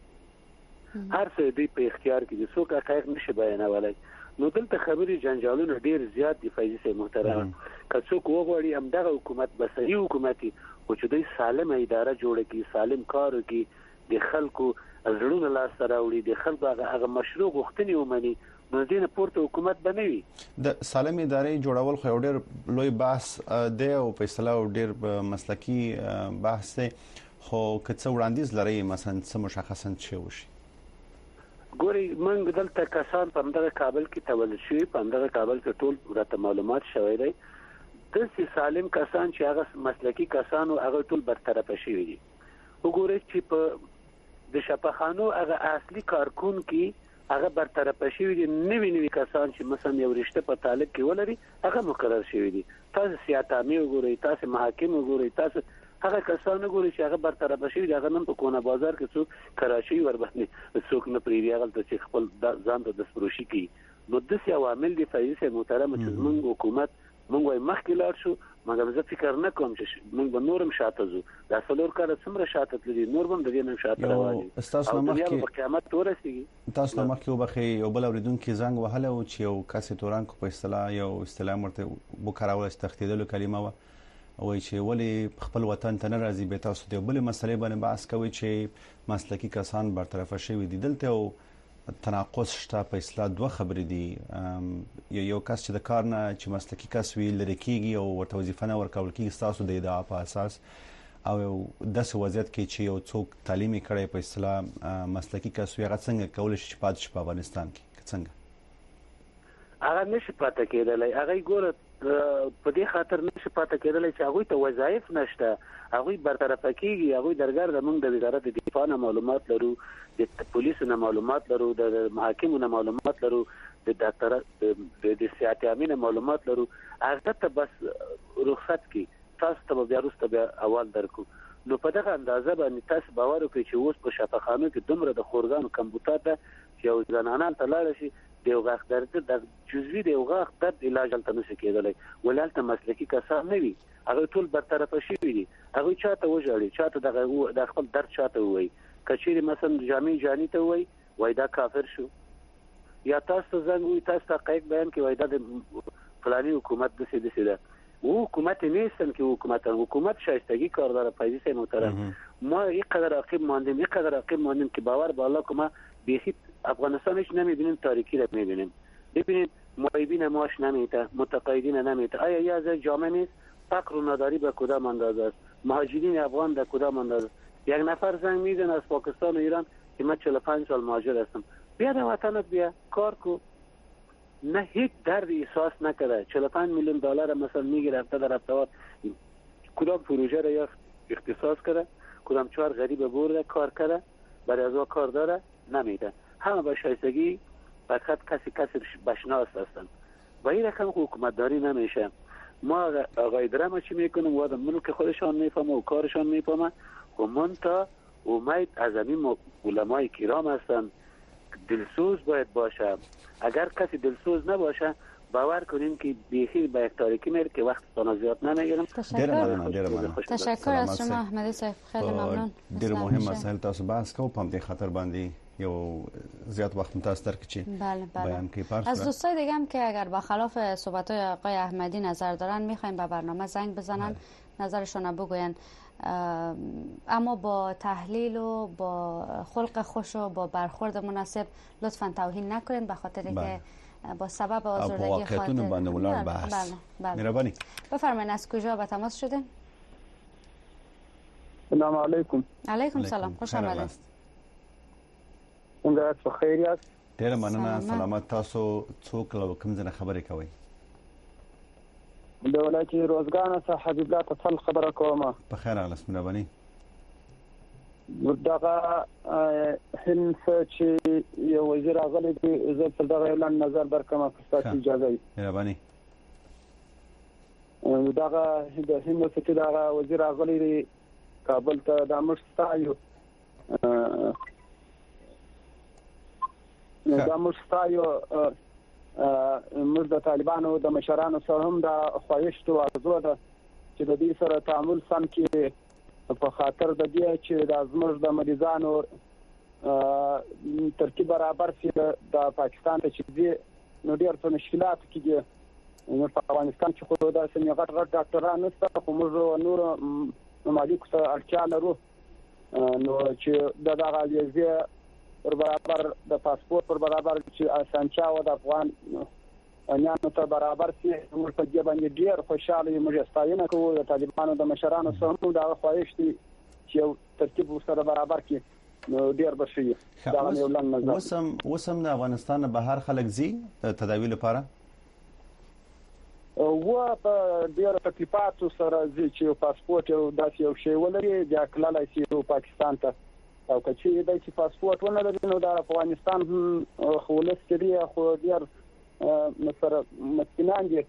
[SPEAKER 8] هر څه دوی په اختیار کې دي، څوک حقایق نشي بیانولای. نو دلته خبرې جنجالونه ډیر زیات دي. فیض صاحب محترم، که څوک وغواړي همدغه حکومت به صحیح حکومت وي چې دوی سالمه اداره جوړه کړي، سالم کار وکړي، د خلکو زړونه لاسته راوړي، د خلکو هغه مشروع غوښتنې ومني، نو دې پورته حکومت به نه وي. د
[SPEAKER 3] سالم ادارې جوړول خو ډېر لوی بحث دی او په اصطلاح ډېر مسلکي بحث دی، خو که څه وړاندیز لري مثلا څه مشخصا څه وشي؟
[SPEAKER 8] ګوري موږ دلته کسان په همدغه کابل کې تولد شوي، په همدغه کابل کې ټول راته معلومات شوی دی. داسې سالم کسان چې هغه مسلکي کسان او هغه ټول برطرفه شوي دي. وګورئ چې په د شفاخانو هغه اصلي کارکون کې هغه برطرفه شوي دي. نوي کسان چې مثلا یو رشته په طالب کې ولري هغه مقرر شوي دي. تاسو سیاتامي وګورئ، تاسو محاکم وګورئ، تاسو هغه کسان وګورئ چې هغه برطرفه شوي دي. هغه نن په کونه بازار کې څوک کراچي ور باندې څوک نه پریږدي هغه چې خپل ځان ته د سپروشي کوي. نو داسې عوامل دي فیض صاحب محترم چې زموږ حکومت موږ وايي مخکې لاړ شو، مګر زه فکر نه کوم چې موږ به نورم شاته ځو. دا څلور کاله څومره شاته تللي، نور به د دې نه شاته روان دي او دنیا به قیامت ورسېږي.
[SPEAKER 3] تاسو نو مخکې وبخي یو بل اوریدونکو زنګ وهله او چې یو کس توران کو په اصطلاح یو اصطلاح مرته وکړول چې تختیدلو کلمه و وای چې ولی خپل وطن ته نه راځي. به تاسو د بل مسلې باندې بحث کوي چې مسلکي کسان برطرفه شوي دي. دلته او تناقض شته په اصطلاح دوه خبرې دي. یو کس چې د کار نه چې مسلکي کس وی لري کیږي او ورته وظیفه نه ورکول کیږي تاسو د ادعا په اساس، او داسې وضعیت کې چې یو څوک تعلیمي کړی په اصطلاح مسلکي کس وي هغه څنګه کولای شي چې پاتې شي په افغانستان کې؟ څنګه
[SPEAKER 8] هغه نشي پاتې کېدلی؟ هغه ګوره په دې خاطر نشي پاتې کېدلی چې هغوی ته وظایف نشته، هغوی برطرفه کېږي. هغوی درګرده موږ د وزارت دفاع نه معلومات لرو، د پولیسو نه معلومات لرو، د محاکمو نه معلومات لرو، د ډاکټر د صحت عامې نه معلومات لرو. هغه ته بس رخصت کړي، تاسو ته بیا وروسته بیا اول درکو. نو په دغه اندازه باندې تاسو باور وکړئ چې اوس په شفاخانو کې دومره د خورګانو کمپیوټر ته چې یو زنانان ته لاړ شي د یو غاښ درد د جزوي د یو غاښ درد علاج هلته نشي کېدلی، ولې هلته مسلکي کسان نه وي. هغوی ټول برطرفه شوي دي. هغوی چاته وژاړي، چاته د خپل درد چاته ووایي. که چیرې مثلا جامع جاني ته ووایي وایي دا کافر شو، یا تاسو ته زنګ ووایي تاسو ته حقایق بیان کړي وایي دا د فلاني حکومت داسې ده. و حکومت نیستن که حکومت شایستگی کار داره. فیض صاحب محترم، ما اینقدر عقب ماندیم که باور به الله که ما بیخی افغانستانش نمیبینیم، تاریکی رو میبینیم. ببینید معیبین ماش نمیته، متقاعدین نمیته. آیا یه از جامعه نیست؟ فقر و نداری به کدام اندازه است؟ مهاجرین افغان در کدام اندازه؟ یک نفر زنگ میزنه از پاکستان و ایران که من 45 سال مهاجر هستم، بیا در وطنت بیا کار کو. نه هیچ درد احساس نکرده. 45 میلیون دلار مثلا میگیره هفته در هفته، کدام پروژه را یا اختصاص کرده، کدام چهار غریب برده کار کرده، برای از کار داره نمیده. همه به شایستگی فقط کسی بشناس هستند و این رقم حکومت داری نمیشه. ما آقای درم چی میکنیم و آدم ملک خودشان میفهمه و کارشان میفهمه و من تا امید از این علمای کرام هستند. دلسوز باید باشه. اگر کسی دلسوز نباشه باور کنیم که بیخی به یک تاریکی میره که وقت تانا زیاد نمیگیرم.
[SPEAKER 2] تشکر از شما احمدی صاحب، خیلی ممنون.
[SPEAKER 3] ډیر مهم مسائل تاسو بحث کوو په دې خاطر باندې یو زیات وخت متاثر کړي. بیان کې پارس
[SPEAKER 2] از دوستای دیگه هم که اگر با خلاف صحبت‌های آقای احمدی نظر دارن میخوایم به برنامه زنگ بزنن، نظرشون بگوین، اما با تحلیل و با خلق خوش و با برخورد مناسب لطفاً توهین نکنید، به خاطر که با سبب آزردگی
[SPEAKER 3] خاطر باندې ولر بحث. مهرباني
[SPEAKER 2] بفرمایید از کجا به تماس شدین؟
[SPEAKER 9] سلام علیکم.
[SPEAKER 2] علیکم سلام، خوش آمدید.
[SPEAKER 9] څنګه تاسو خیر یاست؟
[SPEAKER 3] ډیر مننه. سلامت. تاسو څوک له کوم ځای خبرې کوئ؟
[SPEAKER 9] د ولایت روزګان څخه حبیب الله تصل خبره کوم.
[SPEAKER 3] په خیر اله. مهرباني.
[SPEAKER 9] دغه هند چې یو وزیر اغلی دی زه پر دغه اعلان نظر درکم تاسو اجازه وي.
[SPEAKER 3] مهرباني.
[SPEAKER 9] دغه د هند چې دغه وزیر اغلی دی کابل ته د مشتایو موږ د طالبانو د مشرانو سره هم د خوایشت او ارزو ده چې د دې سره تعامل سم کې په خاطر د دې چې د زموږ د مریضانو ترتیب برابر شي د پاکستان ته چې دي نو ډېر په مشکلات کې دي نو په افغانستان کې خو دا سمې غټ ډاکټران نشته خو موږ نور ممالک ته اړتیا لرو نو چې دغه ویزه پر برابر د پاسپورت پر برابر چې اسانتیا و د افغان انیانو ته برابر شي موږ په دې باندې ډیر خوشاله یو موږ ستاینه کوو د طالبانو د مشرانو سره دا خواهش دي چې ترتیب سره برابر کړي نو ډیر بشي دا یو لن نظر
[SPEAKER 3] وسم د افغانستان بهر خلک زی تداوی لپاره
[SPEAKER 9] و په ډیر تکلیفات سره زی چې پاسپورت یو داسې یو شی ولري د کلالای شي پاکستان ته او کچې د چې پاسپورت ونه لري نو د افغانستان خولس کې خو ډیر مثلا مسکینان دي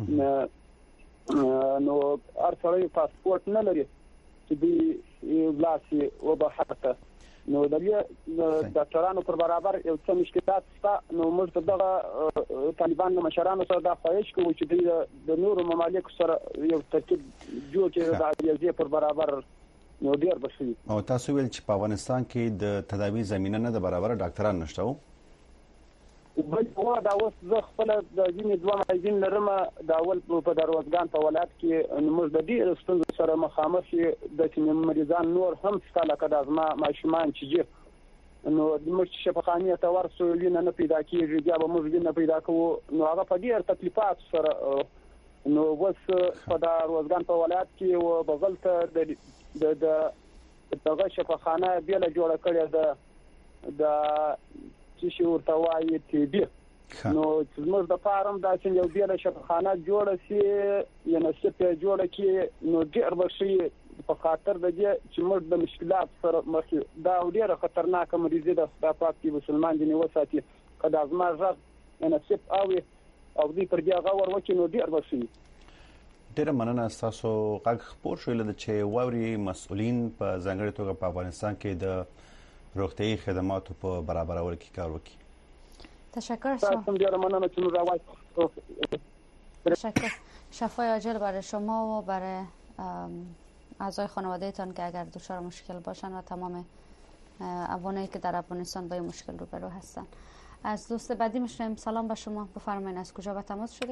[SPEAKER 9] نو ارسلې پاسپورت نه لري چې دی لاسي او بهرته نو د ډاکټرانو پر برابر یو څه مشکلات شته نو موږ دغه طالبان مشرانو سره دا خواهش کوو چې د نورو ممالک سره یو ترتیب جوړ کړي د یوځای پر برابر نو ډیر بشي
[SPEAKER 3] او تاسو ویل چې په افغانستان کې د تداوی زمينه نه د برابر ډاکټران نشته
[SPEAKER 9] بل دا اوس زه خپل د ځینې دوه مریضین لرم دا اول په دروازګان په ولایت کې موږ د دې ستونزو سره مخامخ یو د چې مریضان نور هم ستاله کده ما ماشومان چې نو د موږ شفاخانه ته ورسو لینه نه پیدا کیږي بیا به موږ لینه پیدا کوو نو هغه په ډیر تکلیفات سره نو وس په دروازګان په ولایت کې او بغل ته د دغه شفاخانه بیل جوړه کړې ده چې شي ورته وایي تی بي نو زموږ د فارم دا چې یو بیل شفاخانه جوړه شي یا نسبه جوړه کی نو ډیر بشي په خاطر د دې چې موږ د مشکلات سره مخ دا ډیره خطرناکه مریضي ده د پاکي مسلمان دي وساتي کله ازما ځه نسب او دې پر دې غوړ وکړي نو ډیر بشي
[SPEAKER 3] ډیره مننه تاسو غږ خبر شول د چې ووري مسؤلین په ځانګړي توګه په افغانستان کې د روغتيایي خدماتو په برابرولو کې کار وکړي.
[SPEAKER 2] تشکر تشکر. شفای عاجل برای شما و برای اعضای خانوادهتان که اگر دچار مشکل باشن و تمام افغانایی که در افغانستان با این مشکل روبرو هستن. از دوست بعدی میشنیم. سلام به شما، بفرمایید از کجا به تماس شده؟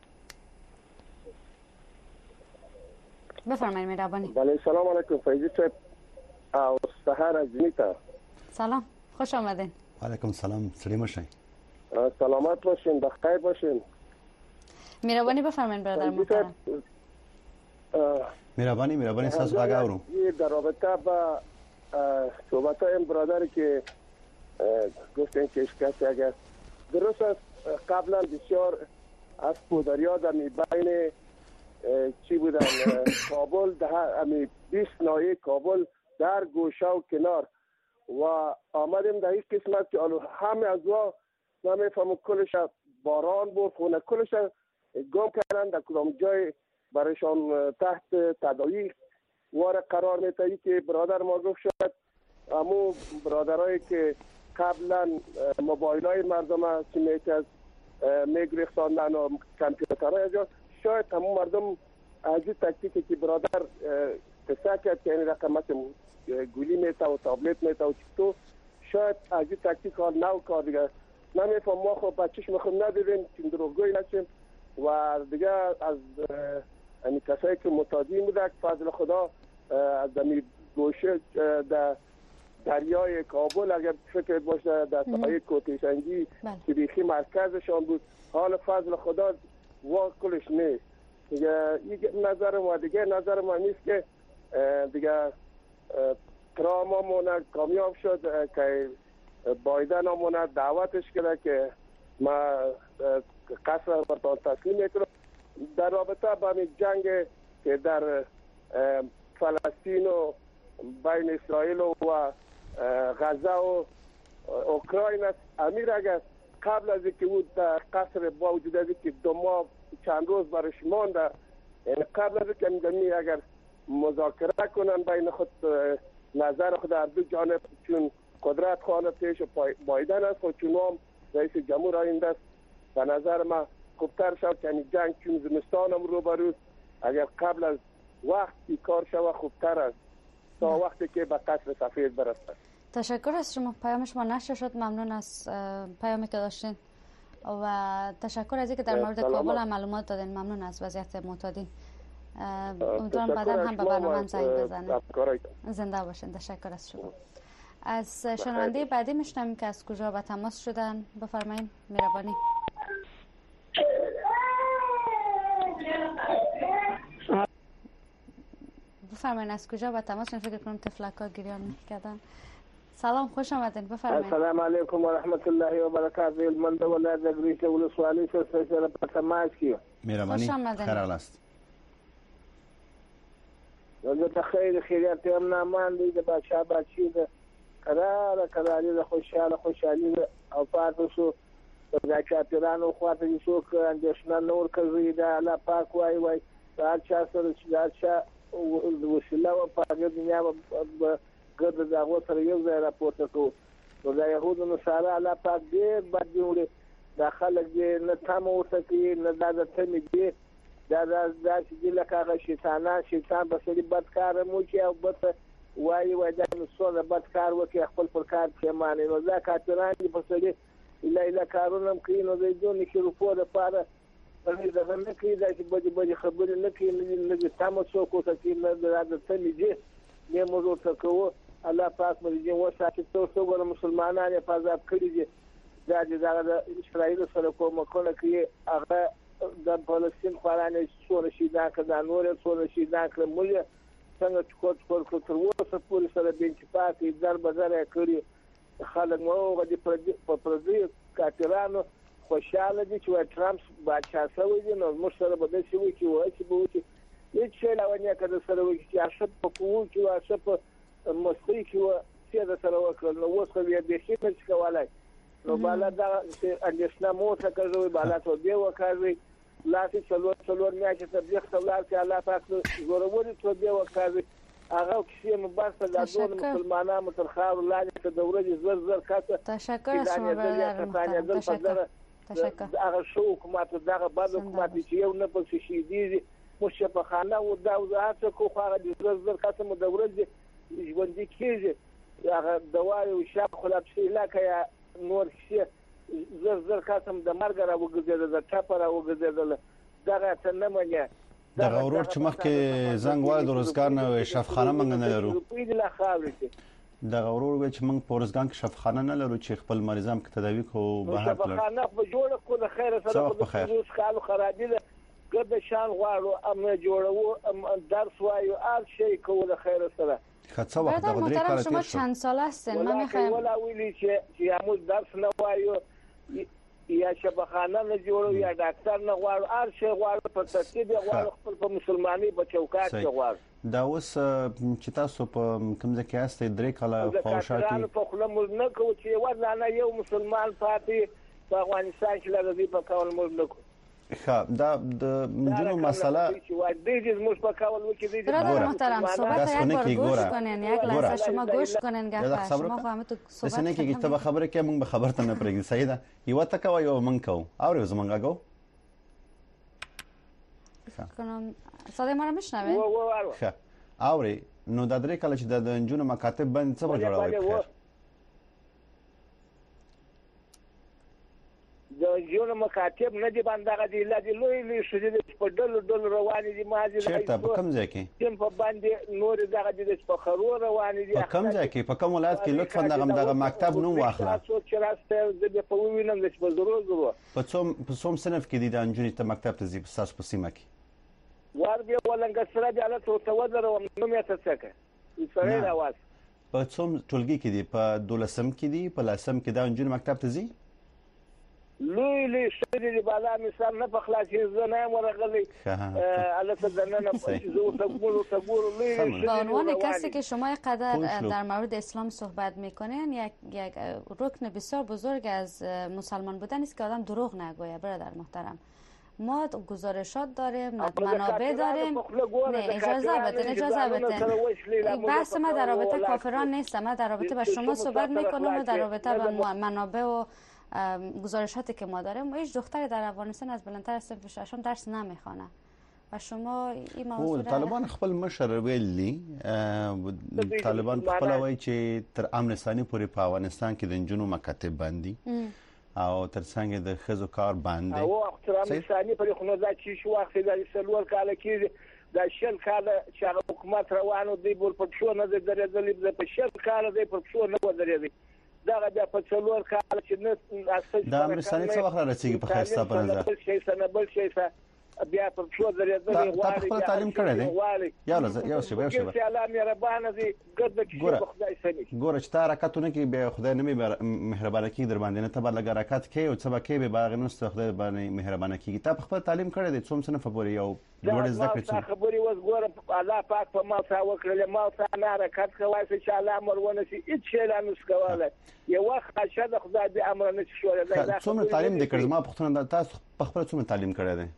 [SPEAKER 2] بفرمایید مهربانی.
[SPEAKER 10] بله سلام علیکم فیضی صاحب او سحر از نیتا.
[SPEAKER 2] سلام، خوش آمدین.
[SPEAKER 3] علیکم سلام، سلام باشین.
[SPEAKER 10] سلامت باشین، بخیر باشین.
[SPEAKER 2] مهربانی بفرمایید برادر محترم.
[SPEAKER 3] مهربانی ساز باگاورو.
[SPEAKER 10] در رابطه با صحبت این برادری که گفتن که اشکاسی اگر درست است قبلا بسیار از پودریا در بین چی بودن کابل در 20 ناحیه کابل در گوشه و کنار و آمدیم در این قسمت که همه از وا نمیفهمم کلش باران بود خونه کلش گم کردن در کدام جای برایشان تحت تداوی وار قرار میتایی که برادر ما گفت شد امو برادرایی که قبلا موبایل های مردم از میگریختاندن و کامپیوترهای از شاید همون مردم از این تکتیکی که برادر قصه کرد که این رقمت گولی میتا و تابلت میتا و تو شاید از این تکتیک ها نو کار دیگه نمیفهم ما خب بچهش میخوام ندیدیم که دروغگوی نشیم و دیگه از این کسایی که متادیم بوده فضل خدا از دمی گوشه در دریای کابل اگر فکر باشه در سایه کوتیشنگی که بیخی مرکزشان بود حال فضل خدا واقعش نیست دیگه نظر ما دیگه نظر ما نیست که دیگه تراممون کامیاب شد که بایدن همون دعوتش کرده که ما قصر برتان تسلیم میکنم در رابطه با این جنگ که در فلسطین و بین اسرائیل و غزه و اوکراین است. امیر اگر قبل از اینکه او در قصر با وجود از اینکه 2 ماه چند روز برش مانده، یعنی قبل از اینکه اگر مذاکره کنن بین خود نظر خود در دو جانب، چون قدرت خانه پیش بایدن است و چون هم رئیس جمهور آینده است، به نظر من خوبتر شد که جنگ چون زمستان هم روبروست، اگر قبل از وقتی کار شود خوبتر است تا وقتی که به قصر سفید برسد.
[SPEAKER 2] تشکر از شما. پیام شما نشر شد. ممنون از پیامی که داشتین و تشکر از اینکه در مورد کابل هم معلومات دادین. ممنون از وضعیت معتادین. امیدوارم بعدا هم به برنامه زنگ بزنه. زنده باشین. تشکر از شما. از شنونده بعدی میشنویم که از کجا به تماس شدن. بفرمایید مهربانی. بفرمایید از کجا به تماس شدن؟ فکر کنم تفلک‌ها گریان می‌کردن. سلام، خوش آمدین. بفرمایید.
[SPEAKER 11] السلام علیکم و رحمت الله و برکاته. من د ولایت دګریش ولسوالۍ څخه سره په تماس کې.
[SPEAKER 3] مهرباني. خیر است.
[SPEAKER 11] زه ته خیریت هم نامان دی د بادشاہ بادشي د قرار د خوشحالي او پاتې شو د چاپیرانو خواته چې څوک اندېښنه نور کوي دا الله پاک وای دا چا سره چې دا چا وسیله او په دنیا ګرد دغه سره یو ځای راپورته کوو. نو د یهودو نصارا الله پاک ډېر بد جوړي دا خلک دې نه تم ورته کوي نه دا د تمې دي دا چې لکه هغه شیطان به سړي بد کار مو کوي او بس وایي دا نو څونه بد کار وکړي خپل پر کار پښیمانه نو دا کاتران دي په سړي ایله کارونه کوي نو دوی دونه کې روپو لپاره دغه نه کوي دا چې بده خبرې نه کوي نه د تم څوک ورته کوي نه د تمې دي نه موږ ورته کوو. الله پاک مې دې وساتي څو ګور مسلمانان په عذاب کړي دي دا د اسرائیل سره کومکونه کوي هغه د فلسطین خلانه څونه شي دا کدا نور څونه شي دا کړمول څنګه چې تر اوسه پورې سره بنچ پاکي در بازار کړی خلک مو غدي په پردي کاترانو خوشاله دي چې ټرمپ بادشاہ شوی دی نو موږ سره به د شي چې وایي چې به وي هیڅ شی لا ونه کده سره وایي چې عاشق په کوو چې عاشق مستری کې چې دا سره وکړل نو اوس خو یې د شي څه کولای نو بالا دا اندېښنه مو څه کوي بالا ته دی وکړي لاسي څلور میاشتې تبلیغ تولار چې الله پاک زوروري ته دی وکړي هغه کښې مبارسه د ټول مسلمانانو تر خاور لاندې ته د ورځې زر کاته.
[SPEAKER 2] تشکر از شما برادر محترم. تشکر.
[SPEAKER 11] هغه شو حکومت دغه بعد حکومت چې یو نه پکې شي دي مشفقانه او دا وضاحت کو خو هغه د زر کاته مو د ورځې ژوندۍ کېږي هغه دوايي او شاپ خلاص شي لکه نور شي زر کاته د مرګ را وګرځیدل د ټاپ را وګرځیدل دغه څه نه مني.
[SPEAKER 3] دغه ورور چې مخکې زنګ وای د روزګار نه شفخانه منګ نه لرو دغه ورور وای چې موږ په روزګان کې شفخانه نه لرو چې خپل مریضام کې تداوی کو بهر کړو
[SPEAKER 11] شفخانه په جوړه کو د خیر سره په روز خالو خرابې ده ګرد شان غواړو ام جوړو درس وایو هر شی کو د خیر سره.
[SPEAKER 3] خاصه وخت دغه درې کال
[SPEAKER 2] شما چند سال هستین؟ ما میخوایم
[SPEAKER 11] ولا ویلی چې همو درس نه وایو یا شبخانه نه جوړو یا ډاکټر نه غواړو هر شی غواړو په ترتیب غواړو خپل په مسلمانۍ په چوکاټ کې غواړو.
[SPEAKER 3] دا اوس چې تاسو په کوم ځای کې یاستئ درې کاله خواوشا
[SPEAKER 11] په خوله موږ نه کوو چې ورنه یو مسلمان پاتې په افغانستان کې لږ په کول موږ نه کوو.
[SPEAKER 3] دا د نجونو مسئله
[SPEAKER 2] برادر محترم صحبت یک بار گوش کنین یک لحظه شما گوش کنین گفت شما فهمت تو صحبت
[SPEAKER 3] کنین که کتاب خبره که من به خبرتون نپرگی سیده یو تکوا یو من کو اوری زمان گو
[SPEAKER 2] کنم صدای ما رو میشنوین
[SPEAKER 3] خب اوری نو د درې کله چې د نجونو مکاتب بند څه جوړوي
[SPEAKER 11] د جون مکاتب نه دي باندې غدي لدی لوی شدي په ډول روان دي ماځي
[SPEAKER 3] چیرته په کوم ځای کې
[SPEAKER 11] تم په باندې نور دغه د په خرو روان دي
[SPEAKER 3] په کوم ځای کې په کوم ولایت کې لطفا دغه مکتب نوم واخله
[SPEAKER 11] چې راسته د په وینم د په ضرورت
[SPEAKER 3] په څوم صنف کې دي د انجونی ته مکتب ته زی په په سیمه کې
[SPEAKER 11] ور بیا ولنګ سره د حالت او تودر او نوم یې تسکه سره راواز
[SPEAKER 3] په څوم ټولګي کې دي په 12 کې دي په 10 کې د انجونی مکتب ته زی
[SPEAKER 11] لوی شری بالا مثال نه په خلاصې زنه ورغلی البته دننه زو تقول لوی
[SPEAKER 2] به عنوان کسی که شما قدر در مورد اسلام صحبت میکنین یک رکن بسیار بزرگ از مسلمان بودن است که آدم دروغ نگویه. برادر محترم، ما گزارشات داریم، منابع داریم. نه اجازه بدین بحث ما در رابطه کافران نیست. ما در رابطه با شما صحبت میکنم و در رابطه با منابع و گزارشاتی که ما داریم. و هیچ دختری در افغانستان از بلندتر از صنف ششم درس نمیخوانه و شما این موضوع
[SPEAKER 3] طالبان خپل مشر ویلي طالبان خپل وایي چې تر امن ثاني پورې په افغانستان کې د نجونو مکاتب باندې او ترڅنګ د خزو کار باندې
[SPEAKER 11] او احترام ثاني پرې خو دا چې شو وخت د سلور کال کې د شل کال چې حکومت روانو دی بول په شو نه درېدلې په شل کال دی په شو نه ودرېدي دا بیا په څلور کال چې نه اساس
[SPEAKER 3] دا امر ثاني څه وخت راځي په خاصه پر نظر
[SPEAKER 11] شي سنه بل شي بیا په شو درېدلې
[SPEAKER 3] غواړي خپل تعلیم کړی دی یو شی چې الله مهربان دی ګرځي چې خدای سمي ګوره چې تا حرکتونه کې به خدای نه مهربانه کی در باندې نه ته بل حرکت کې او څه به کې به باغ نه ست خدای باندې مهربانه کیږي ته خپل تعلیم کړی دی څوم څه نه فبوري یو لوړ زده کړې
[SPEAKER 11] خبري وز ګوره الله پاک په ما څا وکړل ما څا نه حرکت کوي چې الله مرونه شي هیڅ شی لا نسکواله یو وخت چې خدای دې امر نه شي ولا
[SPEAKER 3] څومره تعلیم دې کړ ما پښتون تاسو په خپل څومره تعلیم کړی دی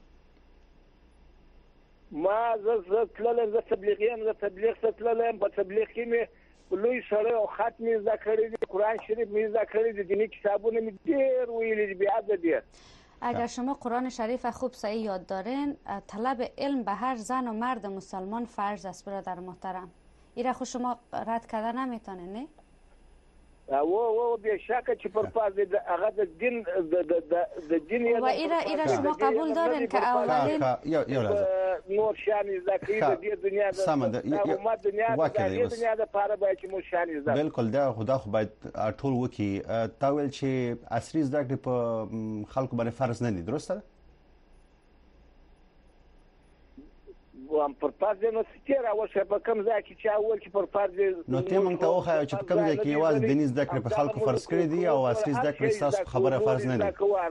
[SPEAKER 11] ما زه تللم زه تبلیغ ستللم په تبلیغ کې مې لوی سره او ختمي زده کړی دی قرآن شریف مې زده کړی دی دینی کتابونه مې ډېر ویلي بیا دې.
[SPEAKER 2] اگر شما قرآن شریف خوب صحیح یاد دارین طلب علم به هر زن و مرد مسلمان فرض است برادر محترم. ایره خود شما رد کردن نمیتونین نه؟
[SPEAKER 11] او به شک چې پر پاز هغه د دین
[SPEAKER 2] و ایره شما قبول دارین که اولین
[SPEAKER 11] نور شان ذکری د دنیا د امت دنیا د پاره باید چې مو شان ذکر
[SPEAKER 3] بالکل دا خدا خو باید ټول وکي تاول چې عصري زده په خلکو باندې فرض نه دي درسته
[SPEAKER 11] وام پر پاز نو ستیر او شه په کم ځای کې چې اول چې پر پاز
[SPEAKER 3] نو ته مونږ ته وخایو چې په کم ځای کې یوازې دیني زده کړې په خلکو فرض کړی دي او عصري زده کړې تاسو خبره فرض نه دي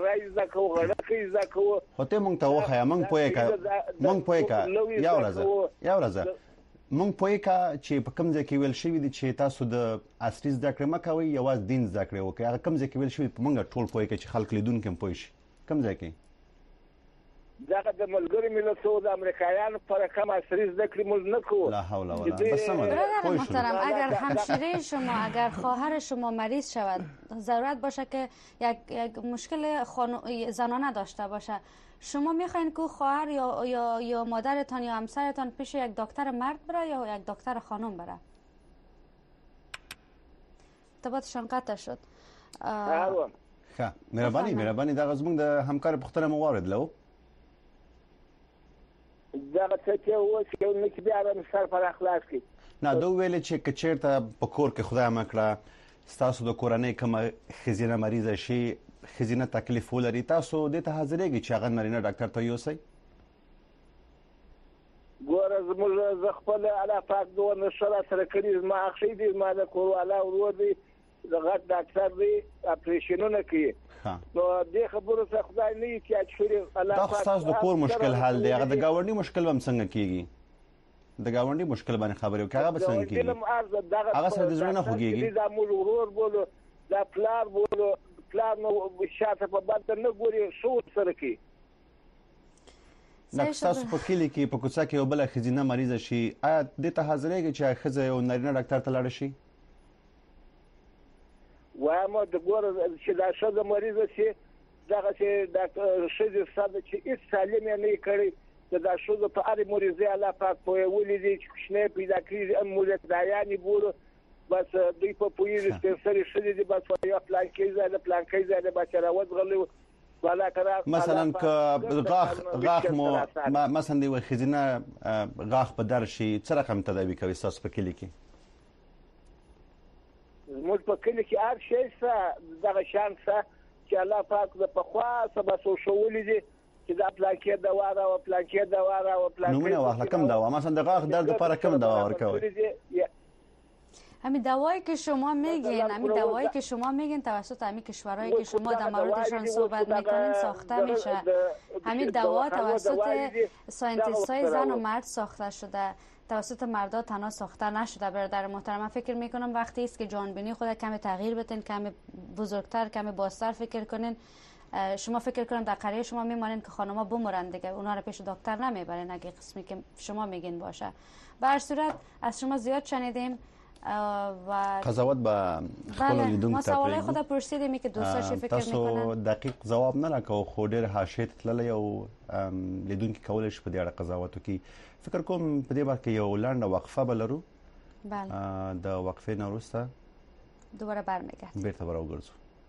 [SPEAKER 3] خو ته مونږ ته وخایو مونږ پوهه کا یا ورځ مونږ پوهه کا چې په کم ځای کې ویل شوی دي چې تاسو د عصري زده کړې مکوئ یوازې دین زده کړې وکړئ هغه کم ځای کې ویل شوی مونږ ټول پوهه کا چې خلک لیدونکو هم پوه شي کم ځای کې
[SPEAKER 11] دغه د ملګری ملتونو د امریکایانو پر کم عصري زده کړې موږ نه کوو.
[SPEAKER 3] لا حول ولا قوه
[SPEAKER 2] برادر محترم اگر همشیره شما اگر خواهر شما مریض شود ضرورت باشه که یک مشکل زنانه داشته باشه شما میخواین که خواهر یا مادرتان یا همسرتان پیش یک دکتر مرد بره یا یک دکتر خانم بره؟ ارتباطشان قطع شد.
[SPEAKER 3] مهرباني دا زموږ د همکار پوښتنه مو واردلو
[SPEAKER 11] دغه څه چې اوس یو نه کې بیا هم سر پر اخلاص کې
[SPEAKER 3] نه دوه ویل چې کچېرته په کور کې خدای مکړه تاسو د کورنۍ کوم خزینه مریض شي خزینه تکلیف ولري تاسو د ته حاضرېږي چې هغه نارینه ډاکټر ته یوسئ
[SPEAKER 11] ګوره زموږ خپل الله پاک دوه نشره سره کړي ما اخشي دي ما د کور والا ورور دي دغه ډاکټر دی اپریشنونه کوي نو دې خبرو څخه خدای نه چې اچوري الله
[SPEAKER 3] پاک تاسو د کور مشکل حل دی هغه د گاونډي مشکل هم څنګه کیږي د گاونډي مشکل باندې خبرې وکړه هغه به څنګه کیږي هغه سره د ژوند نه خوږيږي
[SPEAKER 11] دا مول ورور بولو دا پلار نو شاته په بد نه ګوري شو سره کی
[SPEAKER 3] نو تاسو په کلی کې په کوڅه کې یو بل خزینه مریض شي آیا د ته حاضرېږي چې خزه یو نارینه ډاکټر ته لاړ شي
[SPEAKER 11] وایم د ګور چې دا شوه مریض شي دغه چې د شوه صد چې هیڅ سالم نه کړي دا شوه په اړ مریضه الله پاک په ولې دي چې شنه پیدا کړی امولت دایانی بولو بس دوی په پویل سپیشل شدي دي بس یو پلان کې زاده بچره وځغلو ولا کرا
[SPEAKER 3] مثلا که غاخ مو مثلا دی خزینه غاخ په در شي څه رقم تداوی کوي تاسو په کلی کې
[SPEAKER 11] موږ په کلی کې هر شي څه دغه شان څه چې الله پاک د پخوا سبا سو شولې دي چې دا پلاکې دوا او پلاکې دوا او پلاکې
[SPEAKER 3] نو نه واخله کم دوا مثلا د غاخ درد لپاره کم دوا ورکوي
[SPEAKER 2] همین دوایی که شما میگین توسط همین کشورهایی که شما در موردشان صحبت میکنین ساخته میشه. همین دوا توسط ساینتیست‌های زن و مرد ساخته شده، توسط مردا تنها ساخته نشده. برادر محترم، من فکر میکنم وقتی است که جانبینی خود کمی تغییر بدین، کمی بزرگتر، کمی بازتر فکر کنین. شما فکر کنم در قریه شما میمانین که خانم‌ها بمرن دیگه، اونا رو پیش دکتر نمیبرین اگه قسمی که شما میگین باشه. به هر صورت از شما زیاد شنیدیم و
[SPEAKER 3] قضاوت به خپل لیدونکو
[SPEAKER 2] ما سوالای خود پرسیدیم که دوستاش فکر میکنن.
[SPEAKER 3] تاسو دقیق جواب نه لکه خو ډېر حاشیه تللی او لیدونکو کولای شي په دې اړه قضاوت وکړي. فکر کوم په دې باندې یو لنډه وقفه بلرو.
[SPEAKER 2] بله.
[SPEAKER 3] د وقفې نه وروسته
[SPEAKER 2] دوباره برمیگردیم.
[SPEAKER 3] بیرته راوګرځو.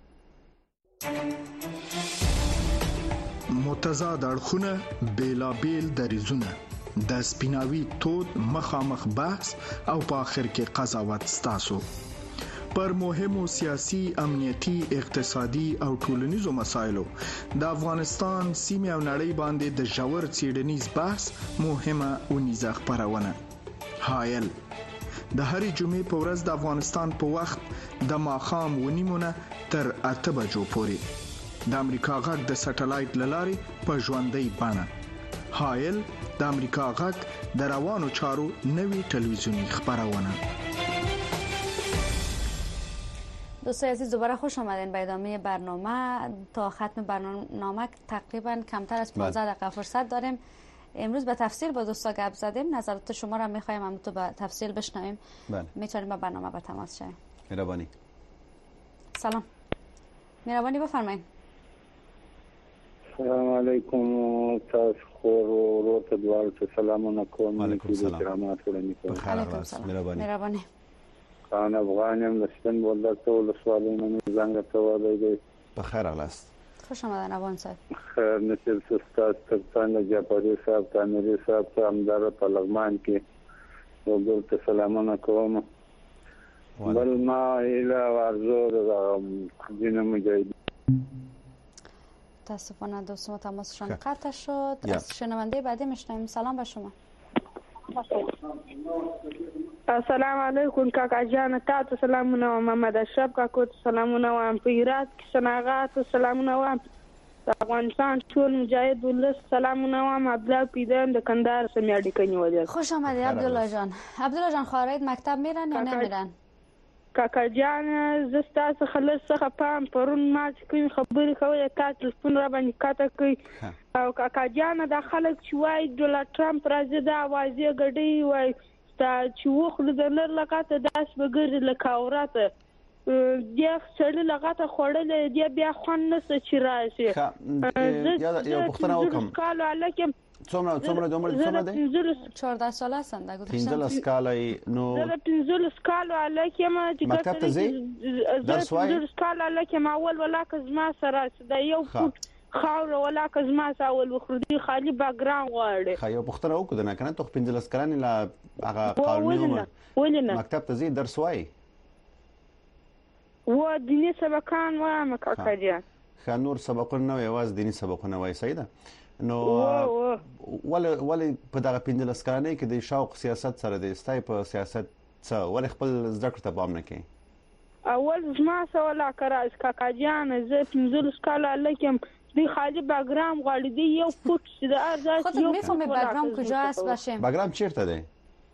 [SPEAKER 12] متضاد اړخونه، بیلابیل دریځونه، د سپیناوي تود مخامخ بحث او په آخر کې قضاوت ستاسو پر مهمو سیاسي، امنیتي، اقتصادي او ټولنیزو مسایلو د افغانستان سیمه او نړۍ باندې د ژور څېړنیز بحث مهمه اونیزه خپرونه حایل د هرې جمعې په ورځ د افغانستان په وخت د ماښام 9:30 تر 8 بجو پورې د امریکا غږ د سټلایټ لارې په ژوندۍ بڼه. حایل د امریکا غږ د روانو چارو نوی تلویزیونی خبرونه.
[SPEAKER 2] دوستان عزیز دوباره خوش آمدین به ادامه برنامه. تا ختم برنامه تقریبا کمتر از 15 دقیقه فرصت داریم. امروز به تفصیل با دوستا گپ زدیم. نظرات شما را می‌خوایم هم تو به تفصیل بشنویم.
[SPEAKER 3] بله.
[SPEAKER 2] میتونیم با برنامه به تماس شویم.
[SPEAKER 3] مهربانی.
[SPEAKER 2] سلام. مهربانی بفرمایید.
[SPEAKER 5] السلام علیکم. تاسو خو ته دوال ته سلامونه کوم.
[SPEAKER 3] علیکم سلام.
[SPEAKER 5] کرامات وړاندې کوم.
[SPEAKER 2] علیکم سلام. مهربانی.
[SPEAKER 5] خان افغانم لستن ولته ول سوالونه زنګ ته ولې
[SPEAKER 3] بخیر الاست.
[SPEAKER 2] خوش آمدن افغان صاحب.
[SPEAKER 5] خیر نصیب استاد ترڅنګ جعفری صاحب تامری صاحب همدار په لغمان کې ورته سلامونه کوم. بل ما اله ورزور دین مجاهد.
[SPEAKER 2] متاسفانه دوستان تماسشان قطع شد. از شنونده بعدی میشنویم. سلام به شما.
[SPEAKER 13] السلام علیکم کاکا جان. تاسو سلامونه و محمد اشرف کاکو سلامونه و پیرات سناغات سلامونه و افغانستان ټول مجاهد ولس سلامونه و عبدالله پیدم د کندهار سمیاړي کني وځي.
[SPEAKER 2] خوش آمدید عبدالله جان. عبدالله جان خارید مکتب میرن یا نمیرن؟
[SPEAKER 13] کاکا جان زستا خلص څخه پام پرون ما چې خبرې کوي تاسو تلفون را باندې کاته کوي او کاکا جان د خلک چې وای ډونالد ټرمپ راځي دا اوازې غړي وای تا چې وخت د نر لګاته داس بغیر لکاوراته د سړی لګاته خوړل دی بیا خوان نس چې راشي.
[SPEAKER 3] یو پښتنه وکم.
[SPEAKER 13] کالو الکم
[SPEAKER 3] څومره ده
[SPEAKER 2] 14 ساله هستند گذشته
[SPEAKER 3] 15 کالای نو
[SPEAKER 13] 15 کالو الکم چې
[SPEAKER 3] مکتب ته ځي درس وای
[SPEAKER 13] 15 کالو الکم اول ولاکه زما سره دا یو فوت خاور ولاکه زما اول وخردي خالی باګراوند غواړي.
[SPEAKER 3] خا یو پښتنه وکړه نه کنه ته 15 کلن لا هغه قانون مکتب ته ځي درس وای
[SPEAKER 13] و دیني سبقان و مکاکا جان.
[SPEAKER 3] خا نور سبقونه نه یواز دیني سبقونه وای سیده نو ولې په دغه 15 کلنۍ کې د شوق سیاست سره د استای په سیاست څه ولې خپل زده کړه ته پام نه کوي؟
[SPEAKER 13] اول زما سوالا کراز کاکا جان زه 15 کاله لکم دی خالی باګرام غواړي دی یو فوت چې د ارزاش
[SPEAKER 2] خودت میفهمی باګرام کجا است باشه؟
[SPEAKER 3] باګرام چیرته دی؟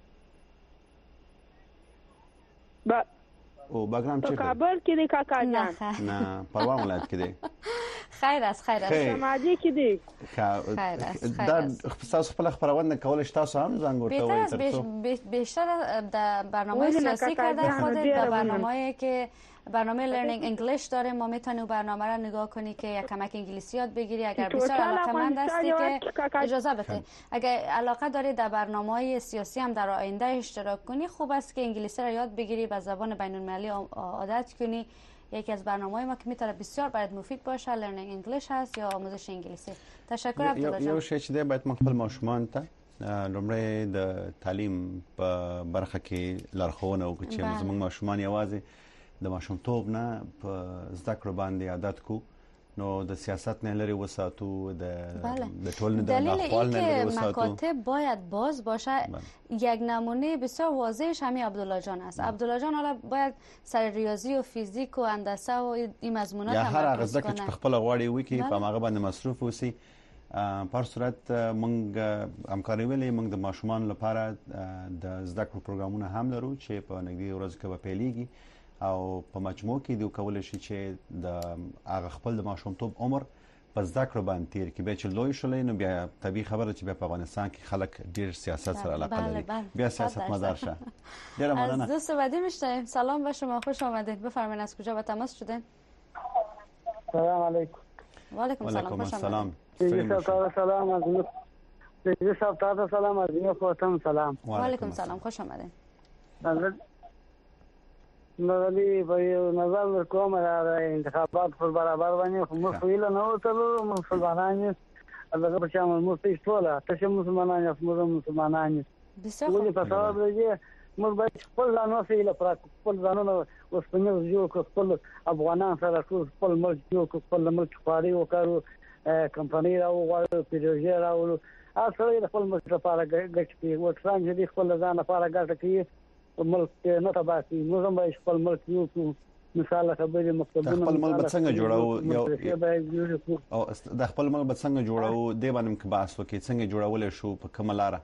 [SPEAKER 3] او باګرام چیرته؟
[SPEAKER 13] کابل کې دی کاکا جان.
[SPEAKER 3] نه پروان ولایت کې دی.
[SPEAKER 2] خیر است
[SPEAKER 13] سماجی کې دی.
[SPEAKER 2] خیر است
[SPEAKER 3] دا تاسو خپل خبرونه کول شته تاسو هم زنګ ورته
[SPEAKER 2] وایي بیشتر در برنامه سیاسی کرده خودت در برنامه‌ای که برنامه لرنینگ انگلیش داره ما میتونیم برنامه را نگاه کنی که یک کمک انگلیسی یاد بگیری. اگر بسیار علاقه‌مند هستی که اجازه بده اگر علاقه داری در برنامه‌های سیاسی هم در آینده اشتراک کنی خوب است که انگلیسی را یاد بگیری و زبان بین‌المللی عادت کنی. یکی از برنامه‌های ما که میتونه بسیار برات مفید باشه لرنینگ انگلیش هست یا آموزش انگلیسی. تشکر عبدالله جان.
[SPEAKER 3] یو شی چې دی باید خپل ماشومان ته لومړی د تعلیم په برخه کې لارښوونه وکړي چې زموږ ماشومان یوازې د ماشومتوب نه په زده کړو باندې عادت کو نو د سیاست نه لري وساتو د ټولنې د
[SPEAKER 2] دلیل
[SPEAKER 3] احوال نه لري
[SPEAKER 2] اینکه
[SPEAKER 3] وساتو.
[SPEAKER 2] مکاتب باید باز باشه. یک نمونه بسیار واضحش همین عبدالله جان است. عبدالله جان حالا باید سر ریاضی و فیزیک و هندسه و این مضمونات
[SPEAKER 3] یا
[SPEAKER 2] هم
[SPEAKER 3] هر هغه
[SPEAKER 2] تمرکز
[SPEAKER 3] ځکه چې په خپل غواړي وي کې په هغه باندې مصروف اوسي. په صورت موږ همکاري ولې موږ د ماشومان لپاره د زده کړو پروګرامونه هم لرو چې په نږدې ورځو کې به پیلېږي او په مجموع کې دوی کولی شي چې د هغه خپل د ماشومتوب عمر په زده کړو باندې تیر کړي. بیا چې لوی شولې نو بیا طبیعي خبره چې بیا په افغانستان کې خلک ډیر سیاست سره علاقه لري. بیا سیاست مدار شه. ډیره مننه.
[SPEAKER 2] از دوست بعدی میشنویم. سلام به شما، خوش آمدید. بفرمایید از کجا به تماس شدین؟
[SPEAKER 5] سلام علیکم.
[SPEAKER 2] و علیکم سلام. خوش آمدید.
[SPEAKER 5] سلام از سلام از سلام.
[SPEAKER 2] و علیکم سلام. خوش آمدید.
[SPEAKER 5] نظری به نظر کوم را انتخابات پر برابر باندې خو مسئله نه وته مسلمانان هغه په شامل مسلمان ټول ته مسلمانان یا مسلمانان ولې په سبب دی موږ باید خپل ځانونه سره پر خپل ځانونه وسپنه جوړ کړو، خپل افغانان سره خپل ملک جوړ کړو، خپل ملک خاري وکړو، کمپنی راو پروژه راو اصل خپل ملک لپاره ګټي وټران دې خپل ځان لپاره ګټي ملک نه تباہ کی. موږ هم باید خپل ملک یو کو مثال خبرې مکتبونه
[SPEAKER 3] خپل ملک څنګه جوړاو او د خپل ملک څنګه جوړاو دی باندې کې بحث وکړي څنګه جوړول شو په کومه لار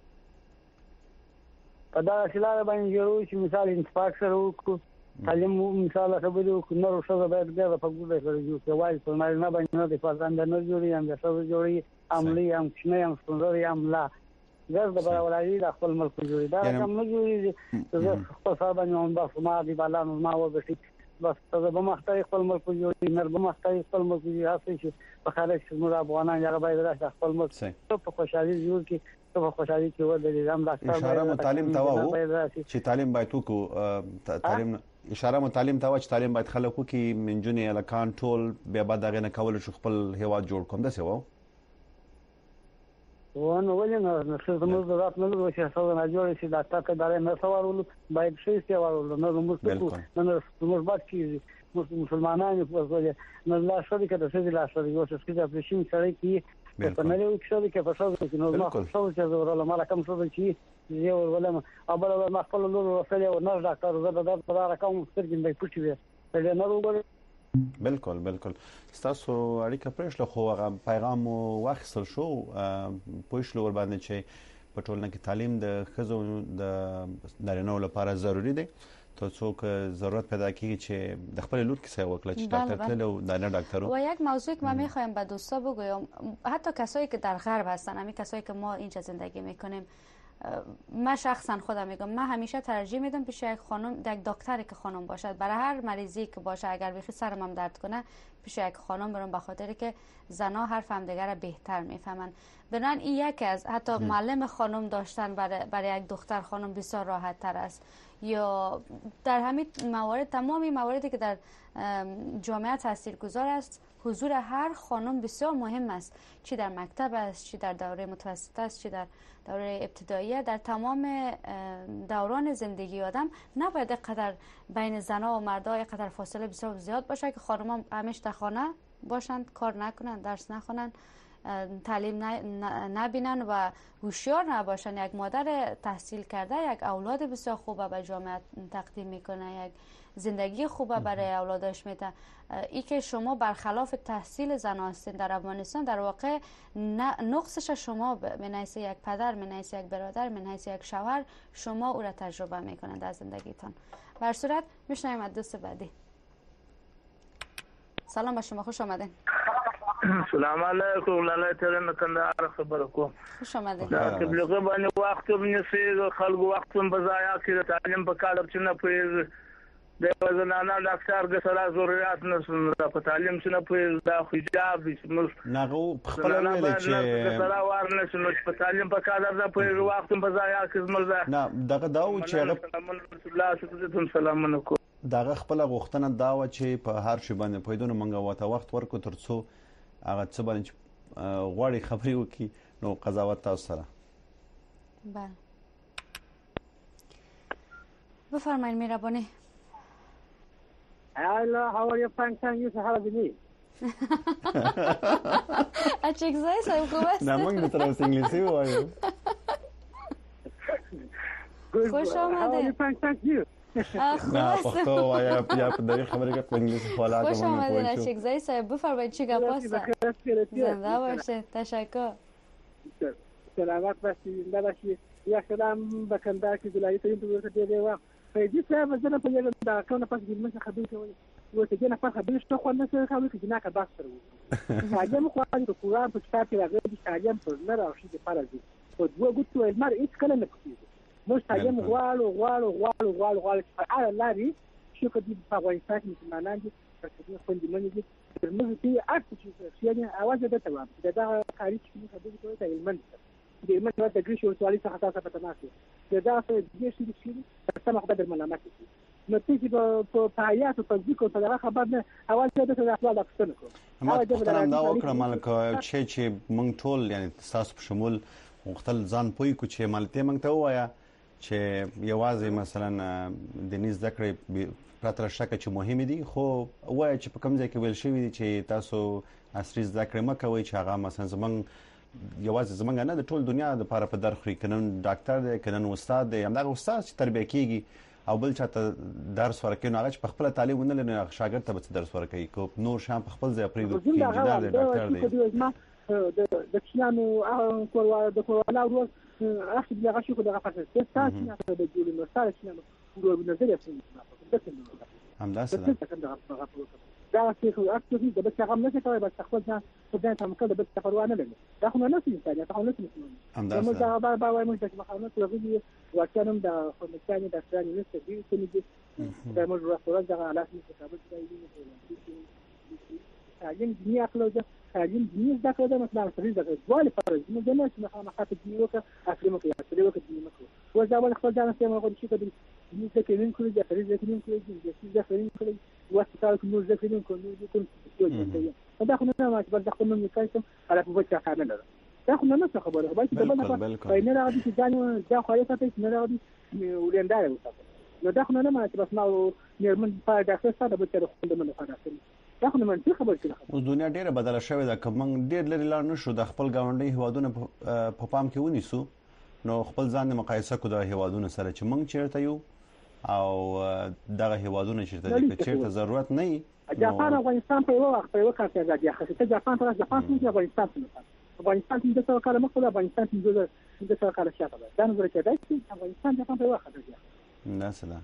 [SPEAKER 5] په دا شلاره باندې جوړو چې مثال انتفاق سره وکړو تعلیم مثال خبرې وکړو نو څه باید ګر په ګوډه سره جوړ کوي په نه باندې نه د فزان د نه جوړي هم د څه جوړي عملی هم شنه هم څنګه هم لا ګر د برابرۍ د خپل ملک جوړي دا کوم نه جوړي زه خپل صاحب نه بس ما دی بالا ما و بشي بس ته به مختار خپل ملک جوړي نه به مختار خپل ملک جوړي هڅه شي په خارج څخه افغانان یا باید راځي خپل ملک په خوشحالي جوړ کی په خوشحالي کې ودرې هم ډاکټر
[SPEAKER 3] اشاره مو تعلیم ته وو چې تعلیم باید وکړو تعلیم اشاره مو تعلیم ته وو چې تعلیم باید خلکو کې منجونی الکان ټول بیا بعد دغه نه کول شو خپل هیواد جوړ کوم دسه وو
[SPEAKER 5] ونه ولنه نو موږ رات نه لږ چې څو نه جوړ شي ډاکټر ته داري نه سوارول باید شي سوارول نو موږ بعد کیږي مسلمانانو په وجه نه لا شوی کده څه لا شوی یو څه چې په شین سره کې په نه یو څه کې په څه کې نو ما څه چې زوړل ما کوم څه چې یو ولما ابل ما خپل لور وسله او نه ډاکټر زه د په رقم سترګې به پټي وي په نه وګورم.
[SPEAKER 3] بالکل ستاسو اړیکه پرېښله خو هغه پیغام واخیستل شو پوښتنه ور باندې چې په ټولنه کې تعلیم د ښځو د نارینه‌و لپاره ضروری دی تا څوک ضرورت پیدا کیږي چې د خپل لور کیسه وکړي چې ډاکټر تلو دانه ډاکټرو.
[SPEAKER 2] و یک موضوعی که من میخوایم به دوستا بگویم حتی کسایی که در غرب هستن همین کسایی که ما اینجا زندگی میکنیم من شخصا خودم میگم من همیشه ترجیح میدم پیش یک خانم یک دکتری که خانم باشد برای هر مریضی که باشه اگر بخی سرم هم درد کنه پیش یک خانم برم به خاطر که زنا حرف همدیگر را بهتر میفهمن. بنابراین این یکی از حتی معلم خانم داشتن برای یک دختر خانم بسیار راحت تر است. یا در همین موارد تمامی مواردی که در جامعه تاثیرگذار است حضور هر خانم بسیار مهم است، چی در مکتب است، چی در دوره متوسطه است، چی در دوره ابتداییه، در تمام دوران زندگی آدم نباید اینقدر بین زنها و مردها اینقدر فاصله بسیار زیاد باشه که خانم‌ها همیشه در خانه باشند، کار نکنند، درس نخونند، تعلیم نبینن و هوشیار نباشن. یک مادر تحصیل کرده یک اولاد بسیار خوبه به جامعه تقدیم میکنه، یک زندگی خوبه برای اولادش میده. ای که شما برخلاف تحصیل زن هستین در افغانستان در واقع نقصش شما من حیث یک پدر، من حیث یک برادر، من حیث یک شوهر شما او را تجربه میکنند در زندگیتان. بر صورت میشنویم از دوست بعدی. سلام به شما، خوش آمدین.
[SPEAKER 14] سلام علیکم. لاله ترنه کندهار خبر کوم.
[SPEAKER 2] خوش آمدید.
[SPEAKER 14] تبلیغ باندې وخت ونیسي خلکو وخت په ضایع کړي، تعلیم په کال چې نه پوهیږي د زنانه ډاکټر د سره ضرورت نه په تعلیم چې نه پوهیږي دا حجاب
[SPEAKER 3] نغو خپل ویل چې
[SPEAKER 14] سره ورنه چې په تعلیم په کال نه پوهیږي وخت په ضایع کړي مرزه
[SPEAKER 3] نه دغه دا و چې
[SPEAKER 14] الله سلام علیکم
[SPEAKER 3] دغه خپل غوښتنه دا و چې په هر شی باندې پوهیدونه منګه واته وخت ورکو ترڅو هغه څه باندې غواړي خبرې وکړي نو قضاوت تاسو سره.
[SPEAKER 2] بله بفرمایید مهربانی.
[SPEAKER 5] Hello, how are you? Fine, thank you. How are you?
[SPEAKER 2] اچکزای صاحب خوب است.
[SPEAKER 3] نه موږ تر اوسه انګلیسي وایو.
[SPEAKER 2] خوش آمده.
[SPEAKER 3] نه پښتو وایا یا په دغه خبره کې په انګلیسي خلاص
[SPEAKER 2] خوش آمدید اچکزای صاحب، بفرمایید چی گپ است؟ زنده باشید. تشکر.
[SPEAKER 5] سلامت باشید. زنده باشید. یا سلام به کندهار کې ولایت ته ورته دی وخت. فیضی صاحب زنه په یوه د کونه پس د منځ خبرې کوي. وته جنا په خبرې شته خو نه څه خبرې کې نه کا بحث کوي. تعلیم خو د قرآن په کتاب کې راغلي تعلیم پر نه راوشي د فرض دي. او دوه ګوتو المر هیڅ کله نه کوي. موږ تعلیم غواړو چې هغه لاري چې کدي په افغانستان کې مسلمانان دي چې خوندې منې دي موږ ته اړتیا چې یعنی اواز ده ته وام دا کاری چې موږ خبرې کوو ته علم د علم د ګریشو سوالي څخه تاسو په تماسه دا څه دي چې سم خبر ملامت دي نو چې په پایات په ذکر په دغه خبر نه اواز ده ته خپل اخستنه کوو
[SPEAKER 3] ما دا وکړه مالک چې موږ ټول یعنی تاسو په شمول مختل ځان پوي کو چې مالته موږ ته وایا چې یوازې مثلا د نيز ذکر پرتر شکه چې مهمه دي خو وای چې په کوم ځای کې ویل شوی دي چې تاسو عصري ذکر مکوي چې هغه مثلا یوازې زمونږ نه د ټول دنیا د لپاره په درخري کنن ډاکټر دی کنن استاد دی همدغه استاد چې تربیه کیږي او بل چاته درس ورکوي نو هغه چې په خپل تعلیم نه لري شاګرد ته به درس ورکوي کو نور شام په خپل ځای پرې د انجینر دی ډاکټر دی
[SPEAKER 5] د کیانو کوروا د کوروالا ورو اخر دغه شو دغه فاصله تاسو نه د جوړې نو سره چې نو ورو نظر یې
[SPEAKER 3] همدا سلام
[SPEAKER 5] دا څه خو اکټیوي د بچا غم نه کوي بس خپل ځان په دې ته مکه د بچا پروا نه لري دا خو نه سي ځای ته خو نه سي
[SPEAKER 3] همدا
[SPEAKER 5] موږ دا با وای موږ چې مخاونه لګي واکانم د خدمتانه د ځان نه ستې چې دا موږ راځو دا علاقه چې تاسو ته تعلیم دینی اخلاق تعلیم دینی دا کړه مثلا فرض ده ډول فرض موږ نه چې مخه دیني وکړه اصلي مکه اصلي وکړه دیني مکه و ځاول خپل ځان سره موږ چې کړي دې څه کې نن کړی دا فرض دې نن کړی دې څه فرض کړی واسطه کوم نور ځکه نن کوم دا خو نه ما چې بل خپل نوم کایم على په بچا خانه نه دا خو نه څه خبره باید په بل نه راځي چې ځان دا خو یې تاسو نه راځي ولندای نو دا خو نه ما چې بس ما نرمن په ډاکټر سره به تر خپل منه فارغ دا خو نه منځ خبر کړه
[SPEAKER 3] اوس دنیا ډیره بدله شوې ده کوم ډیر لري لا نشو د خپل گاونډي هوادونه په پام کې ونیسو نو خپل ځان مقایسه کو د هوادونو سره چې موږ چیرته یو او دغه هوادونه چیرته ضرورت نه وي
[SPEAKER 5] جاپان افغانستان په وخت په وخت کې راځي خاصه ته جاپان ته افغانستان ته د څو کال مخکې افغانستان ته د څو کال شاته دا نو ورته دی چې افغانستان جاپان په وخت راځي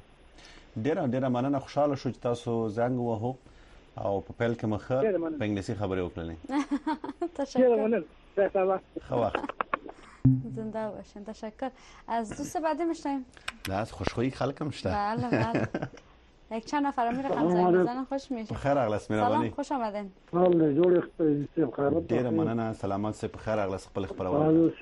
[SPEAKER 3] نه ډیره مننه خوشاله شو چې تاسو زنګ وهو او په پیل کې مخه په انګلیسي خبرې وکړلې
[SPEAKER 2] تشکر
[SPEAKER 3] خو
[SPEAKER 2] زنده باشین. تشکر. از دوست بعدی میشنیم؟
[SPEAKER 3] نه از خوشخویی خلقم شده.
[SPEAKER 2] بله یک چند نفر می رقم زنگ بزنن خوش میشه.
[SPEAKER 3] بخیر اغلس میروانی.
[SPEAKER 2] سلام خوش آمدین.
[SPEAKER 15] حال جوړ خپل خیرات.
[SPEAKER 3] ډیر مننه سلامات سه بخیر اغلس خپل خبرونه.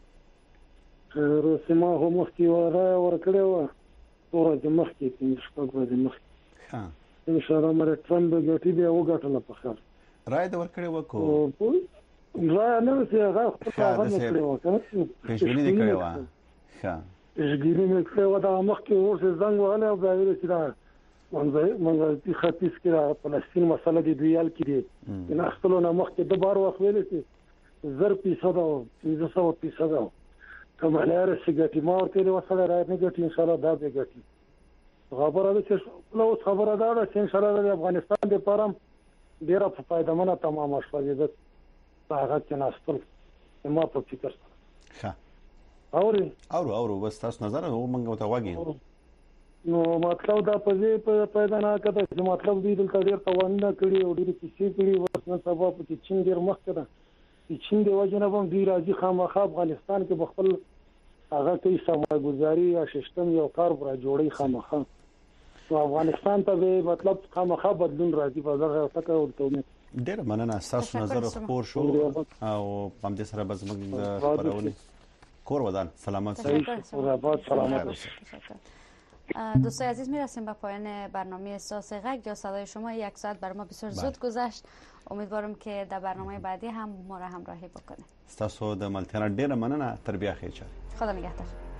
[SPEAKER 15] روسما هم مخکې ورکړې و تور د مخکې په شپږ د مخکې.
[SPEAKER 3] ها.
[SPEAKER 15] ان شاء الله مر ټرمپ ګټي به وګټل په خیر.
[SPEAKER 3] رائے د ورکړې وکړو.
[SPEAKER 15] را نه سي هغه خپل کړو وکړه.
[SPEAKER 3] پېښېنی دې کړو. ها.
[SPEAKER 15] پېښېنی مې کړو دا مخکې ورسې زنګ وهله او دا ویل چې دا منځ دې خاطیس کې فلسطین مسله دې دیال کې دي نه خپل نه مخکې د بار وخت ویل چې 0% او 500% کوم لاره سګټي ما ورته وسره راځي ګټي ان شاء الله دا به ګټي خبره ده چې نو خبره ده چې ان شاء الله د افغانستان د پرم ډیره په فائدہ منه تمام شوه دې هغه چې ناستل ما په فکر
[SPEAKER 3] ښه اورو بس تاسو نظر او موږ ته واګي
[SPEAKER 15] نو مطلب دا په پیدا نه کړه چې مطلب دې دلته ډیر توانونه کړی او ډیر کیسې کړی ورسنه سبب چې چین ډیر مخکې ده چې چین د وجنه هم دی راځي خامخا افغانستان کې بخپل هغه کوي سرمایه‌ګذاري یا سیستم یو کار پر جوړي خامخا نو افغانستان ته مطلب خامخا بدلون راځي په دغه تک ورته
[SPEAKER 3] ډیر مننه تاسو نظر خبر شو او پم دې سره بس موږ خبرونه کور ودان سلامت
[SPEAKER 15] سلامت
[SPEAKER 2] دوستای عزیز میرسیم به پایان برنامه احساس غږ. یا صدای شما یک ساعت بر ما بسیار زود گذشت. امیدوارم که در برنامه بعدی هم ما را همراهی بکنید.
[SPEAKER 3] تاسو د ملتیا ډیر مننه تربیه خیر چاره.
[SPEAKER 2] خدا نگهدار.